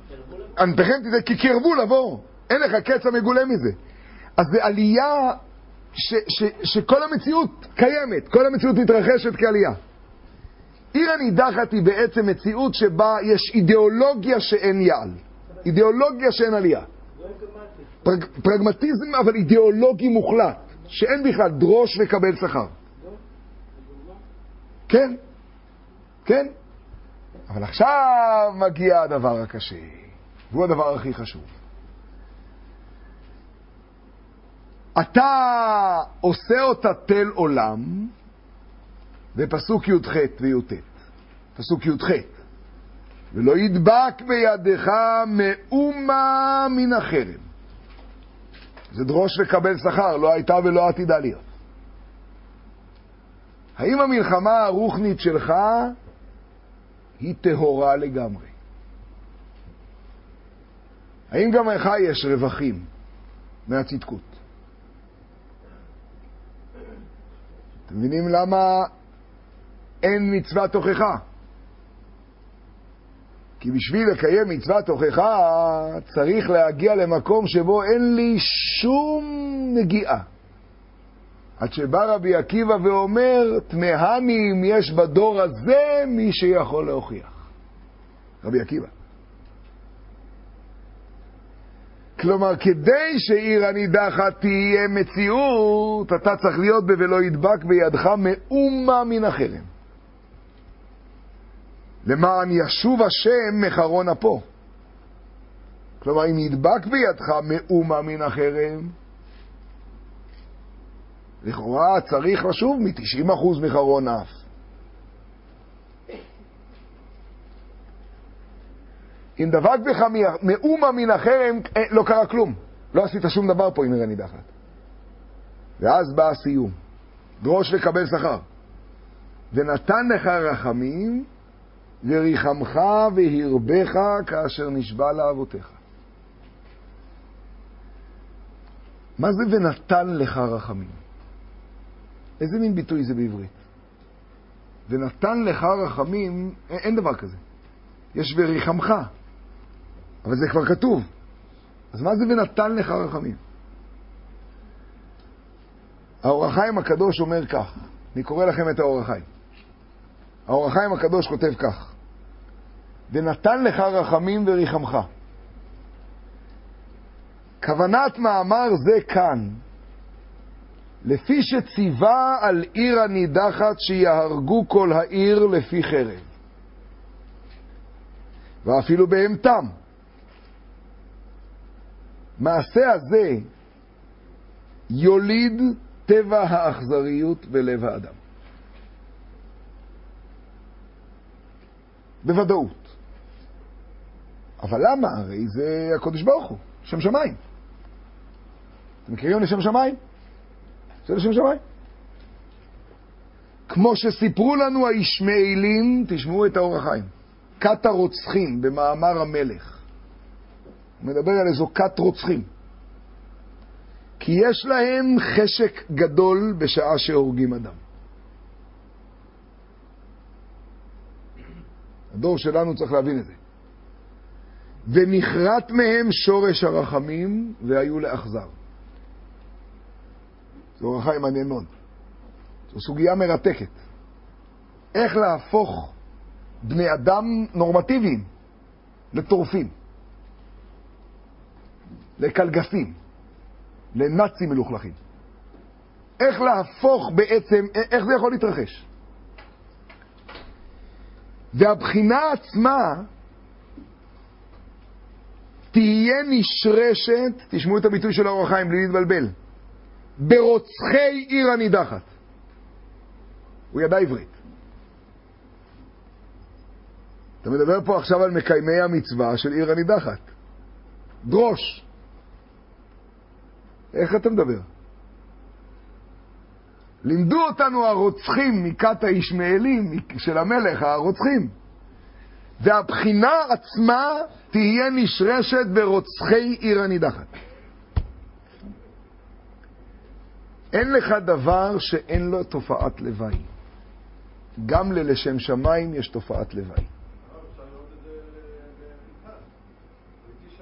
ענתכם תדע, כי קרבו לבוא. אין לך קץ המגולה מזה. אז זה עלייה ש, ש, שכל המציאות קיימת, כל המציאות מתרחשת כעלייה. עיר הנידחת היא בעצם מציאות שבה יש אידיאולוגיה שאין יעל. אידיאולוגיה שאין עלייה. פרג, פרגמטיזם אבל אידיאולוגי מוחלט, שאין בכלל דרוש וקבל שכר. כן, כן. אבל עכשיו מגיע הדבר הקשה, והוא הדבר הכי חשוב. אתה עושה אותה תל עולם, בפסוק י"ח וי"ט. פסוק י"ח. ולא ידבק בידך מאומה מן החרם. זה דרוש וקבל שכר, לא הייתה ולא עתידה להיות. האם המלחמה הרוחנית שלך היא טהורה לגמרי? האם גם לך יש רווחים מהצדקות? אתם מבינים למה אין מצוות תוכחה? כי בשביל לקיים מצוות תוכחה צריך להגיע למקום שבו אין לי שום נגיעה. עד שבא רבי עקיבא ואומר, תמהני אם יש בדור הזה מי שיכול להוכיח. רבי עקיבא. כלומר, כדי שעיר הנידחת תהיה מציאות, אתה צריך להיות ב"ולא ידבק בידך מאומה מן החרם. למען ישוב השם מחרון אפו. כלומר, אם ידבק בידך מאומה מן החרם, לכאורה צריך לשוב מ-תשעים אחוז מחרון אף. אם דבק בך מאומה מן החרם, לא קרה כלום. לא עשית שום דבר פה עם עיר הנידחת. ואז בא הסיום. דרוש וקבל שכר. ונתן לך רחמים, וריחמך והרבך כאשר נשבע לאבותיך. מה זה ונתן לך רחמים? איזה מין ביטוי זה בעברית? ונתן לך רחמים, אין, אין דבר כזה. יש וריחמך, אבל זה כבר כתוב. אז מה זה ונתן לך רחמים? האור החיים הקדוש אומר כך, אני קורא לכם את האור החיים. האור החיים הקדוש כותב כך, ונתן לך רחמים וריחמך. כוונת מאמר זה כאן, לפי שציווה על עיר הנידחת שיהרגו כל העיר לפי חרב. ואפילו בהמתם. מעשה הזה יוליד טבע האכזריות בלב האדם. בוודאות. אבל למה? הרי זה הקודש ברוך הוא, שם שמיים. אתם מכירים לשם שמיים? זה לשם שמיים. כמו שסיפרו לנו הישמעאלים, תשמעו את האור החיים. כת הרוצחים במאמר המלך. הוא מדבר על איזו כת רוצחים. כי יש להם חשק גדול בשעה שהורגים אדם. הדור שלנו צריך להבין את זה. ונחרט מהם שורש הרחמים והיו לאכזר. זו אור החיים מעניין מאוד. זו סוגיה מרתקת. איך להפוך בני אדם נורמטיביים לטורפים, לקלגסים, לנאצים מלוכלכים. איך להפוך בעצם, איך זה יכול להתרחש? והבחינה עצמה תהיה נשרשת, תשמעו את הביטוי של האור החיים בלי להתבלבל, ברוצחי עיר הנידחת. הוא ידע עברית. אתה מדבר פה עכשיו על מקיימי המצווה של עיר הנידחת. דרוש. איך אתה מדבר? לימדו אותנו הרוצחים מכת הישמעאלים של המלך, הרוצחים. והבחינה עצמה תהיה נשרשת ברוצחי עיר הנידחת. אין לך דבר שאין לו תופעת לוואי. גם ללשם שמיים יש תופעת לוואי.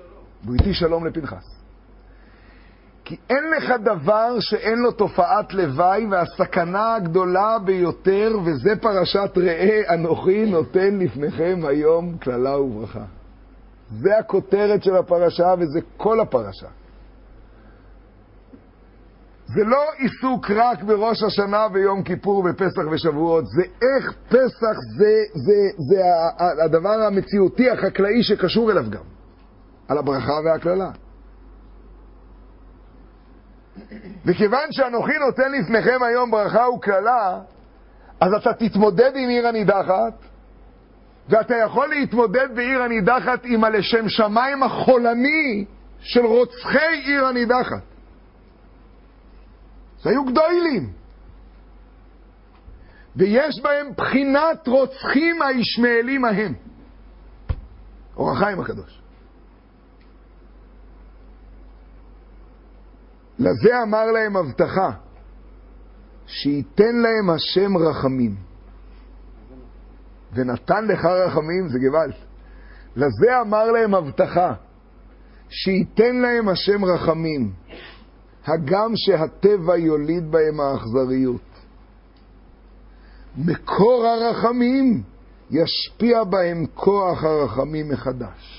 בריתי שלום לפנחס. כי אין לך דבר שאין לו תופעת לוואי, והסכנה הגדולה ביותר, וזה פרשת ראה אנוכי נותן לפניכם היום כללה וברכה. זה הכותרת של הפרשה, וזה כל הפרשה. זה לא עיסוק רק בראש השנה ויום כיפור בפסח ושבועות, זה איך פסח זה, זה, זה הדבר המציאותי החקלאי שקשור אליו גם, על הברכה והכללה. וכיוון שאנוכי נותן לפניכם היום ברכה וכללה, אז אתה תתמודד עם עיר הנידחת, ואתה יכול להתמודד בעיר הנידחת עם הלשם שמיים החולני של רוצחי עיר הנידחת. זה היו גדולים. ויש בהם בחינת רוצחים הישמעאלים ההם. אור החיים הקדוש. לזה אמר להם הבטחה, שייתן להם השם רחמים. ונתן לך רחמים, זה גבלת. לזה אמר להם הבטחה, שייתן להם השם רחמים, הגם שהטבע יוליד בהם האכזריות. מקור הרחמים ישפיע בהם כוח הרחמים מחדש.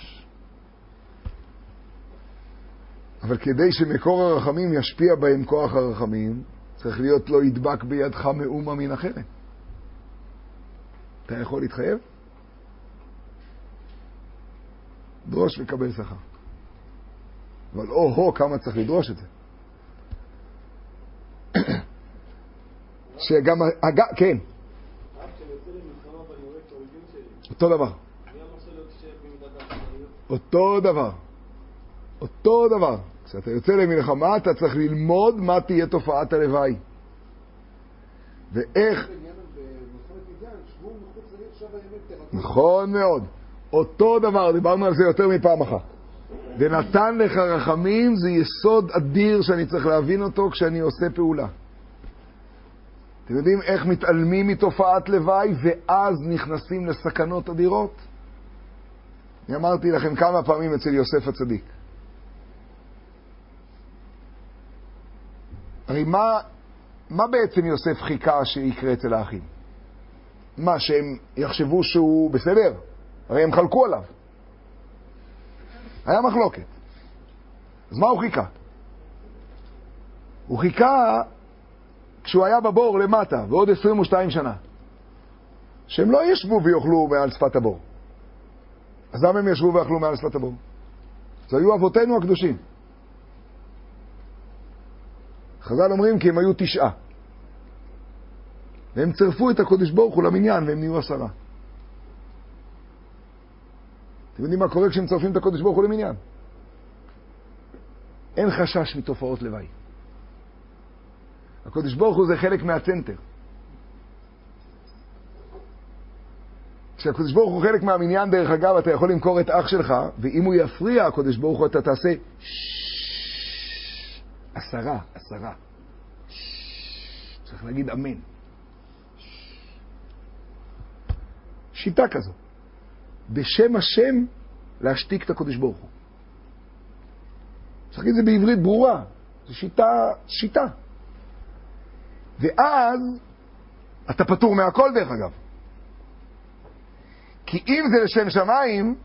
אבל כדי שמקור הרחמים ישפיע בהם כוח הרחמים, צריך להיות לא ידבק בידך מאומה מן אחרת. אתה יכול להתחייב? דרוש וקבל שכר. אבל או-הו, כמה צריך לדרוש את זה. שגם, הג... כן. אותו דבר. אותו דבר. אותו דבר. כשאתה יוצא למלחמה, אתה צריך ללמוד מה תהיה תופעת הלוואי. ואיך... נכון מאוד. אותו דבר, דיברנו על זה יותר מפעם אחת. ונתן לך רחמים, זה יסוד אדיר שאני צריך להבין אותו כשאני עושה פעולה. אתם יודעים איך מתעלמים מתופעת לוואי ואז נכנסים לסכנות אדירות? אני אמרתי לכם כמה פעמים אצל יוסף הצדיק. הרי מה, מה בעצם יוסף חיכה שיקרה אצל האחים? מה, שהם יחשבו שהוא בסדר? הרי הם חלקו עליו. היה מחלוקת. אז מה הוא חיכה? הוא חיכה כשהוא היה בבור למטה, ועוד עשרים ושתיים שנה. שהם לא ישבו ויאכלו מעל שפת הבור. אז למה הם ישבו ויאכלו מעל שפת הבור? זה היו אבותינו הקדושים. חז"ל אומרים כי הם היו תשעה. והם צרפו את הקודש ברוך הוא למניין, והם נהיו עשרה. אתם יודעים מה קורה כשהם צרפים את הקודש ברוך הוא למניין? אין חשש מתופעות לוואי. הקודש ברוך הוא זה חלק מהצנטר. כשהקודש ברוך הוא חלק מהמניין, דרך אגב, אתה יכול למכור את אח שלך, ואם הוא יפריע, הקודש ברוך הוא, אתה תעשה עשרה, עשרה. צריך להגיד אמן. שיטה כזו. בשם השם להשתיק את הקודש ברוך הוא. צריך להגיד את זה בעברית ברורה. זו שיטה, שיטה. ואז אתה פטור מהכל דרך אגב. כי אם זה לשם שמיים,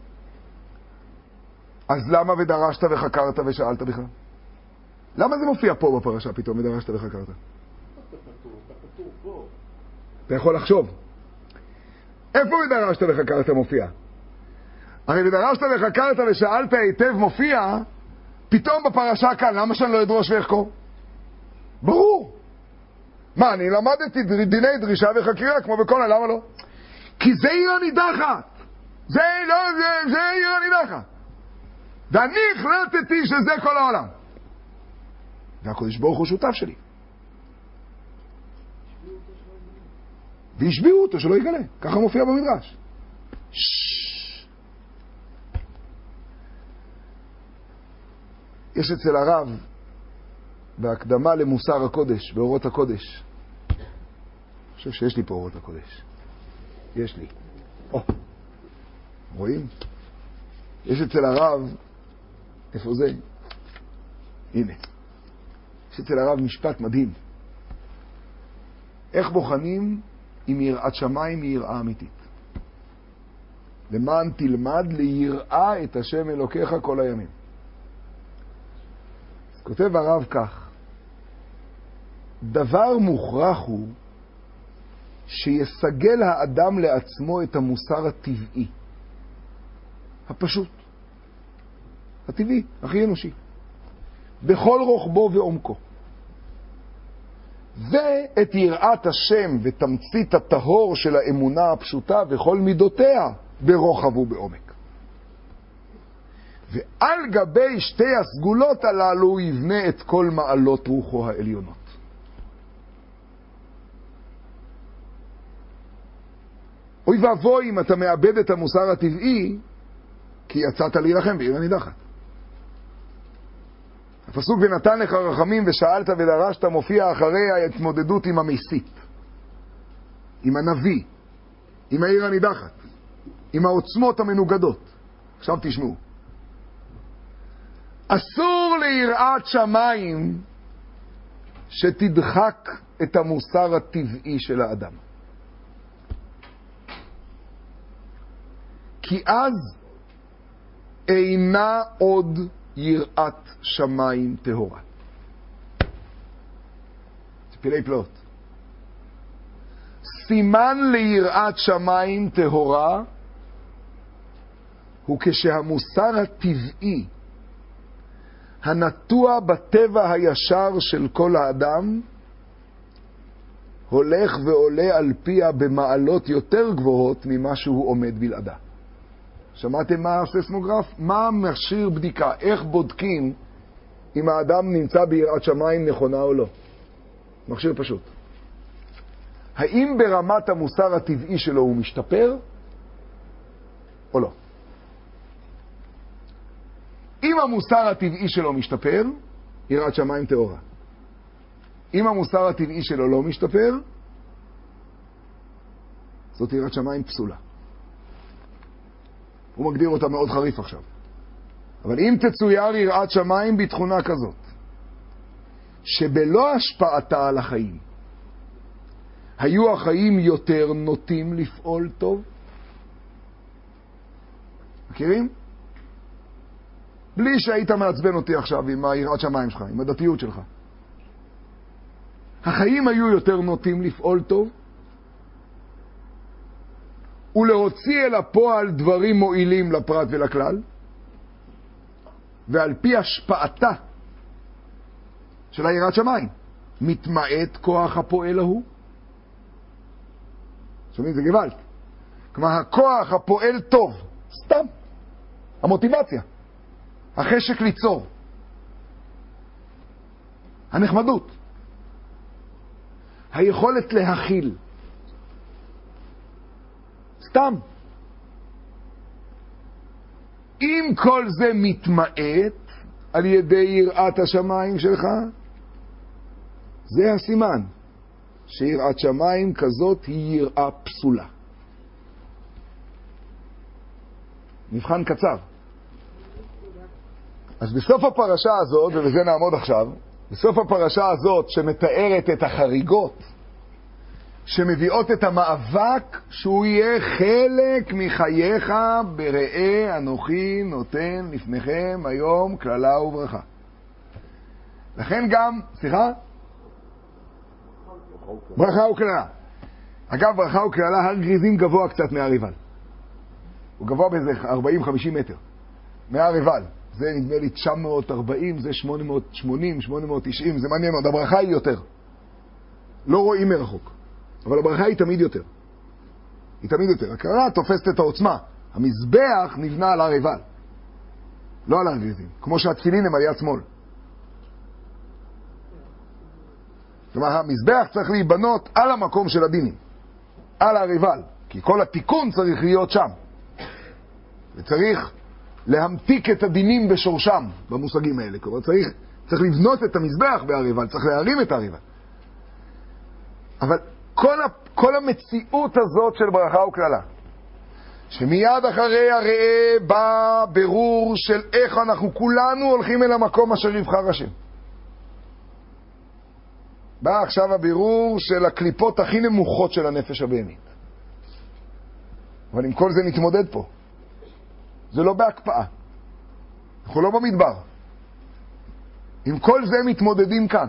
אז למה ודרשת וחקרת ושאלת בכלל? למה זה מופיע פה בפרשה פתאום ודרשת וחקרת? אתה פטור, אתה פטור פה. אתה יכול לחשוב. איפה ודרשת וחקרת מופיע? הרי ודרשת וחקרת ושאלת היטב מופיע, פתאום בפרשה כאן, למה שאני לא אדרוש ואחקור? ברור. מה, אני למדתי דיני דרישה וחקירה כמו בכל, למה לא? כי זה עיר הנידחת. זה לא, זה, זה עיר הנידחת. ואני החלטתי שזה כל העולם. והקודש ברוך הוא שותף שלי. והשביעו אותו שלא יגלה. ככה מופיע במדרש. יש אצל הרב בהקדמה למוסר הקודש, באורות הקודש. אני חושב שיש לי פה אורות הקודש. יש לי. או, רואים? יש אצל הרב איפה זה? הנה. יש אצל הרב משפט מדהים. איך בוחנים אם יראת שמיים היא יראה אמיתית? למען תלמד ליראה את השם אלוקיך כל הימים. אז כותב הרב כך, דבר מוכרח הוא שיסגל האדם לעצמו את המוסר הטבעי, הפשוט, הטבעי, הכי אנושי, בכל רוחבו ועומקו. ואת יראת השם ותמצית הטהור של האמונה הפשוטה וכל מידותיה ברוחב ובעומק. ועל גבי שתי הסגולות הללו יבנה את כל מעלות רוחו העליונות. אוי ואבוי אם אתה מאבד את המוסר הטבעי, כי יצאת להילחם בעיר הנידחת. הפסוק ונתן לך רחמים ושאלת ודרשת מופיע אחרי ההתמודדות עם המסית, עם הנביא, עם העיר הנידחת, עם העוצמות המנוגדות. עכשיו תשמעו. אסור ליראת שמיים שתדחק את המוסר הטבעי של האדם. כי אז אינה עוד יראת שמיים טהורה. זה פילי פלאות. סימן ליראת שמיים טהורה הוא כשהמוסר הטבעי הנטוע בטבע הישר של כל האדם הולך ועולה על פיה במעלות יותר גבוהות ממה שהוא עומד בלעדה. שמעתם מה הססמוגרף? מה מכשיר בדיקה? איך בודקים אם האדם נמצא ביראת שמיים נכונה או לא? מכשיר פשוט. האם ברמת המוסר הטבעי שלו הוא משתפר או לא? אם המוסר הטבעי שלו משתפר, יראת שמיים טהורה. אם המוסר הטבעי שלו לא משתפר, זאת יראת שמיים פסולה. הוא מגדיר אותה מאוד חריף עכשיו. אבל אם תצויר יראת שמיים בתכונה כזאת, שבלא השפעתה על החיים, היו החיים יותר נוטים לפעול טוב? מכירים? בלי שהיית מעצבן אותי עכשיו עם היראת שמיים שלך, עם הדתיות שלך. החיים היו יותר נוטים לפעול טוב, ולהוציא אל הפועל דברים מועילים לפרט ולכלל, ועל פי השפעתה של היראת שמיים מתמעט כוח הפועל ההוא. שומעים? זה גוואלד. כלומר, הכוח הפועל טוב, סתם, המוטיבציה, החשק ליצור, הנחמדות, היכולת להכיל, סתם. אם כל זה מתמעט על ידי יראת השמיים שלך, זה הסימן שיראת שמיים כזאת היא יראה פסולה. מבחן קצר. אז בסוף הפרשה הזאת, ובזה נעמוד עכשיו, בסוף הפרשה הזאת שמתארת את החריגות, שמביאות את המאבק שהוא יהיה חלק מחייך, בראה אנוכי נותן לפניכם היום כללה וברכה. לכן גם, סליחה? ברכה וכללה. אגב, ברכה וכללה, הר גריזים גבוה קצת מהר עיבל. הוא גבוה באיזה ארבעים חמישים מטר מהר עיבל. זה נדמה לי תשע מאות וארבעים, זה שמונה מאות שמונים, שמונה מאות תשעים, זה מעניין מאוד. הברכה היא יותר. לא רואים מרחוק. אבל הברכה היא תמיד יותר. היא תמיד יותר. הקררה תופסת את העוצמה. המזבח נבנה על הר עיבל. לא על הר גריזים. כמו שהתפילין הם על יד שמאל. כלומר, המזבח צריך להיבנות על המקום של הדינים. על הר עיבל. כי כל התיקון צריך להיות שם. וצריך להמתיק את הדינים בשורשם, במושגים האלה. כלומר, צריך, צריך לבנות את המזבח בהר עיבל. צריך להרים את הר עיבל. אבל כל, ה, כל המציאות הזאת של ברכה וכללה, שמיד אחרי הראה בא ברור של איך אנחנו כולנו הולכים אל המקום אשר יבחר השם. בא עכשיו הבירור של הקליפות הכי נמוכות של הנפש הבהמית. אבל עם כל זה נתמודד פה. זה לא בהקפאה. אנחנו לא במדבר. עם כל זה מתמודדים כאן.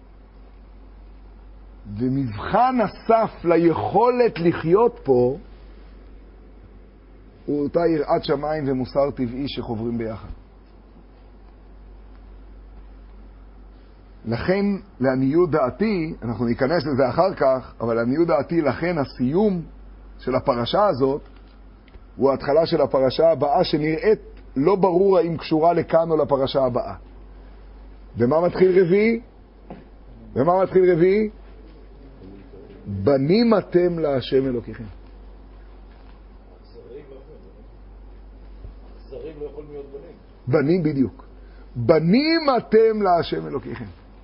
ומבחן הסף ליכולת לחיות פה הוא אותה יראת שמיים ומוסר טבעי שחוברים ביחד. לכן, לעניות דעתי, אנחנו ניכנס לזה אחר כך, אבל לעניות דעתי, לכן הסיום של הפרשה הזאת הוא ההתחלה של הפרשה הבאה שנראית לא ברור האם קשורה לכאן או לפרשה הבאה. במה מתחיל רביעי? במה מתחיל רביעי? בנים אתם להשם אלוקיכם. זרים לא יכולים להיות בנים. בנים בדיוק. בנים אתם להשם אלוקיכם.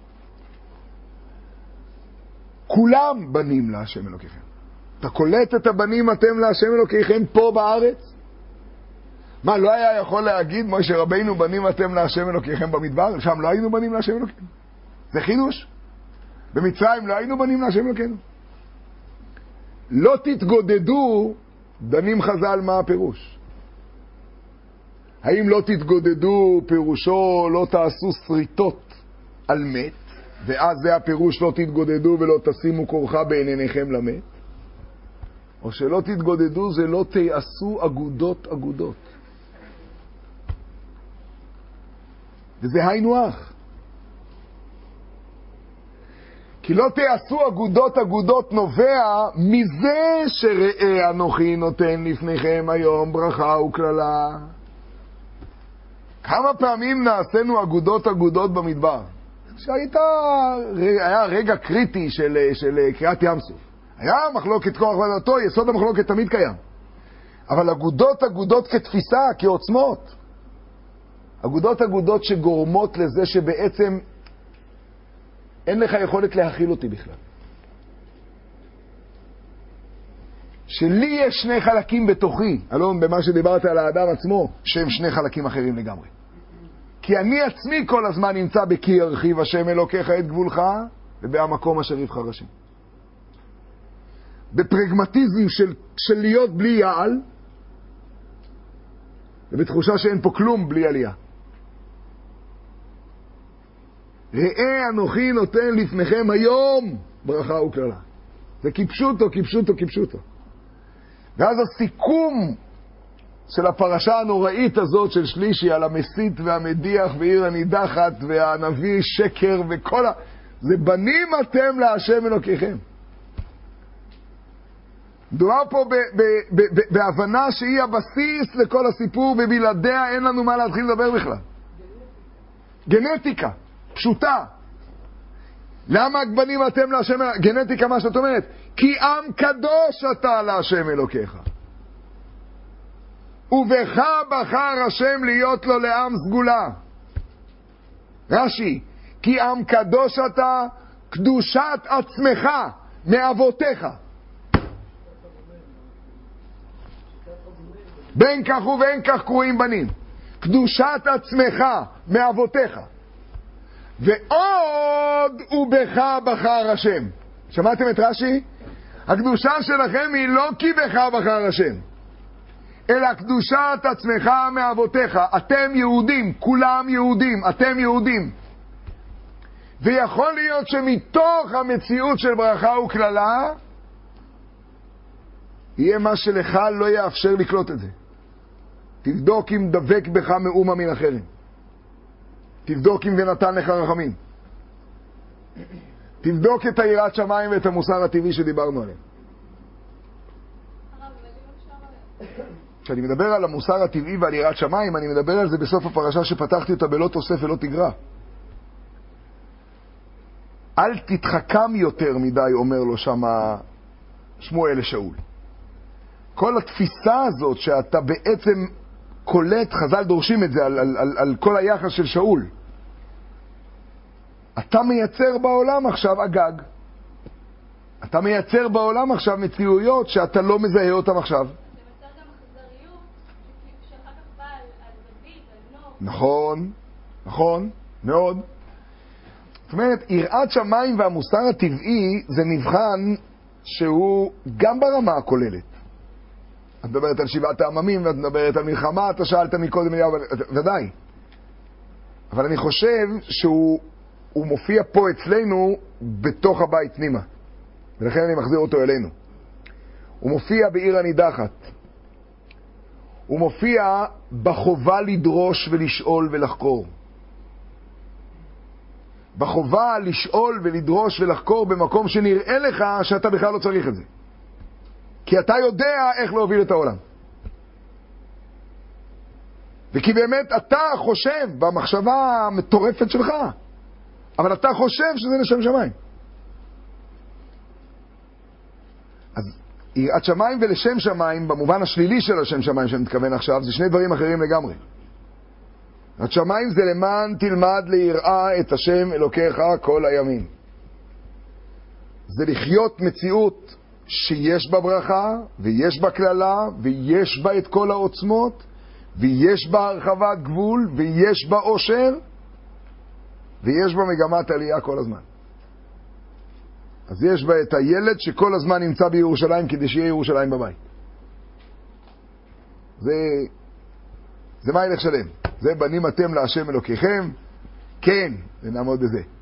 כולם בנים להשם אלוקיכם. אתה קולט את הבנים אתם להשם אלוקיכם פה בארץ? מה, לא היה יכול להגיד משה רבינו בנים אתם להשם אלוקיכם במדבר? שם לא היינו בנים להשם אלוקיכם. זה חידוש. במצרים לא היינו בנים להשם אלוקינו. לא תתגודדו, דנים חז"ל מה הפירוש. האם לא תתגודדו פירושו לא תעשו שריטות על מת, ואז זה הפירוש לא תתגודדו ולא תשימו כורחה בעיניכם למת? או שלא תתגודדו זה לא תעשו אגודות אגודות. וזה היינו אח. כי לא תעשו אגודות אגודות נובע מזה שראה אנוכי נותן לפניכם היום ברכה וכללה. כמה פעמים נעשינו אגודות אגודות במדבר? שהייתה, היה רגע קריטי של, של קריאת ים סוף. היה מחלוקת כוח ודעתו, יסוד המחלוקת תמיד קיים. אבל אגודות אגודות כתפיסה, כעוצמות. אגודות אגודות שגורמות לזה שבעצם אין לך יכולת להכיל אותי בכלל. שלי יש שני חלקים בתוכי, אלון, במה שדיברת על האדם עצמו, שהם שני חלקים אחרים לגמרי. כי אני עצמי כל הזמן נמצא בכי ירחיב השם אלוקיך את גבולך, ובמקום אשר יבחר השם. בפרגמטיזם של, של להיות בלי יעל, ובתחושה שאין פה כלום בלי עלייה. ראה אנוכי נותן לפניכם היום ברכה וכללה. זה כיפשוטו, כיפשוטו, כיפשוטו. ואז הסיכום של הפרשה הנוראית הזאת של שלישי על המסית והמדיח ועיר הנידחת והנביא שקר וכל ה... זה בנים אתם להשם אלוקיכם. מדובר פה ב- ב- ב- ב- בהבנה שהיא הבסיס לכל הסיפור, ובלעדיה אין לנו מה להתחיל לדבר בכלל. גנטיקה, פשוטה. למה בנים אתם להשם אלוקיכם? גנטיקה, מה שאת אומרת? כי עם קדוש אתה להשם אלוקיך. ובך בחר השם להיות לו לעם סגולה. רש"י, כי עם קדוש אתה, קדושת עצמך מאבותיך. בין כך ובין כך קרואים בנים. קדושת עצמך מאבותיך. ועוד ובך בחר השם. שמעתם את רש"י? הקדושה שלכם היא לא כי בך בחר השם, אלא קדושת עצמך מאבותיך. אתם יהודים, כולם יהודים, אתם יהודים. ויכול להיות שמתוך המציאות של ברכה וכללה יהיה מה שלך לא יאפשר לקלוט את זה. תבדוק אם דבק בך מאומה מן אחרים. תבדוק אם ונתן לך רחמים. תבדוק את היראת שמיים ואת המוסר הטבעי שדיברנו עליהם. כשאני מדבר על המוסר הטבעי ועל יראת שמיים, אני מדבר על זה בסוף הפרשה שפתחתי אותה בלא תוסף ולא תגרע. אל תתחכם יותר מדי, אומר לו שם שמואל לשאול. כל התפיסה הזאת שאתה בעצם קולט, חז"ל דורשים את זה על, על, על, על כל היחס של שאול. אתה מייצר בעולם עכשיו אגג. אתה מייצר בעולם עכשיו מציאויות שאתה לא מזהה אותם עכשיו. זה מייצר גם אכזריות נכון, נכון, מאוד. זאת אומרת, יראת שמיים והמוסר הטבעי זה מבחן שהוא גם ברמה הכוללת. את מדברת על שבעת העממים, ואת מדברת על מלחמה, אתה שאלת מקודם, ודאי. אבל אני חושב שהוא הוא מופיע פה אצלנו בתוך הבית פנימה. ולכן אני מחזיר אותו אלינו. הוא מופיע בעיר הנידחת. הוא מופיע בחובה לדרוש ולשאול ולחקור. בחובה לשאול ולדרוש ולחקור במקום שנראה לך שאתה בכלל לא צריך את זה. כי אתה יודע איך להוביל את העולם. וכי באמת אתה חושב במחשבה המטורפת שלך, אבל אתה חושב שזה לשם שמיים. אז יראת שמיים ולשם שמיים, במובן השלילי של השם שמיים שאני מתכוון עכשיו, זה שני דברים אחרים לגמרי. יראת שמיים זה למען תלמד ליראה את השם אלוקיך כל הימים. זה לחיות מציאות שיש בה ברכה, ויש בה כללה, ויש בה את כל העוצמות, ויש בה הרחבת גבול, ויש בה עושר, ויש בה מגמת עלייה כל הזמן. אז יש בה את הילד שכל הזמן נמצא בירושלים כדי שיהיה ירושלים בבית. זה, זה מה ילך שלם. זה בנים אתם להשם אלוקיכם, כן, ונעמוד בזה.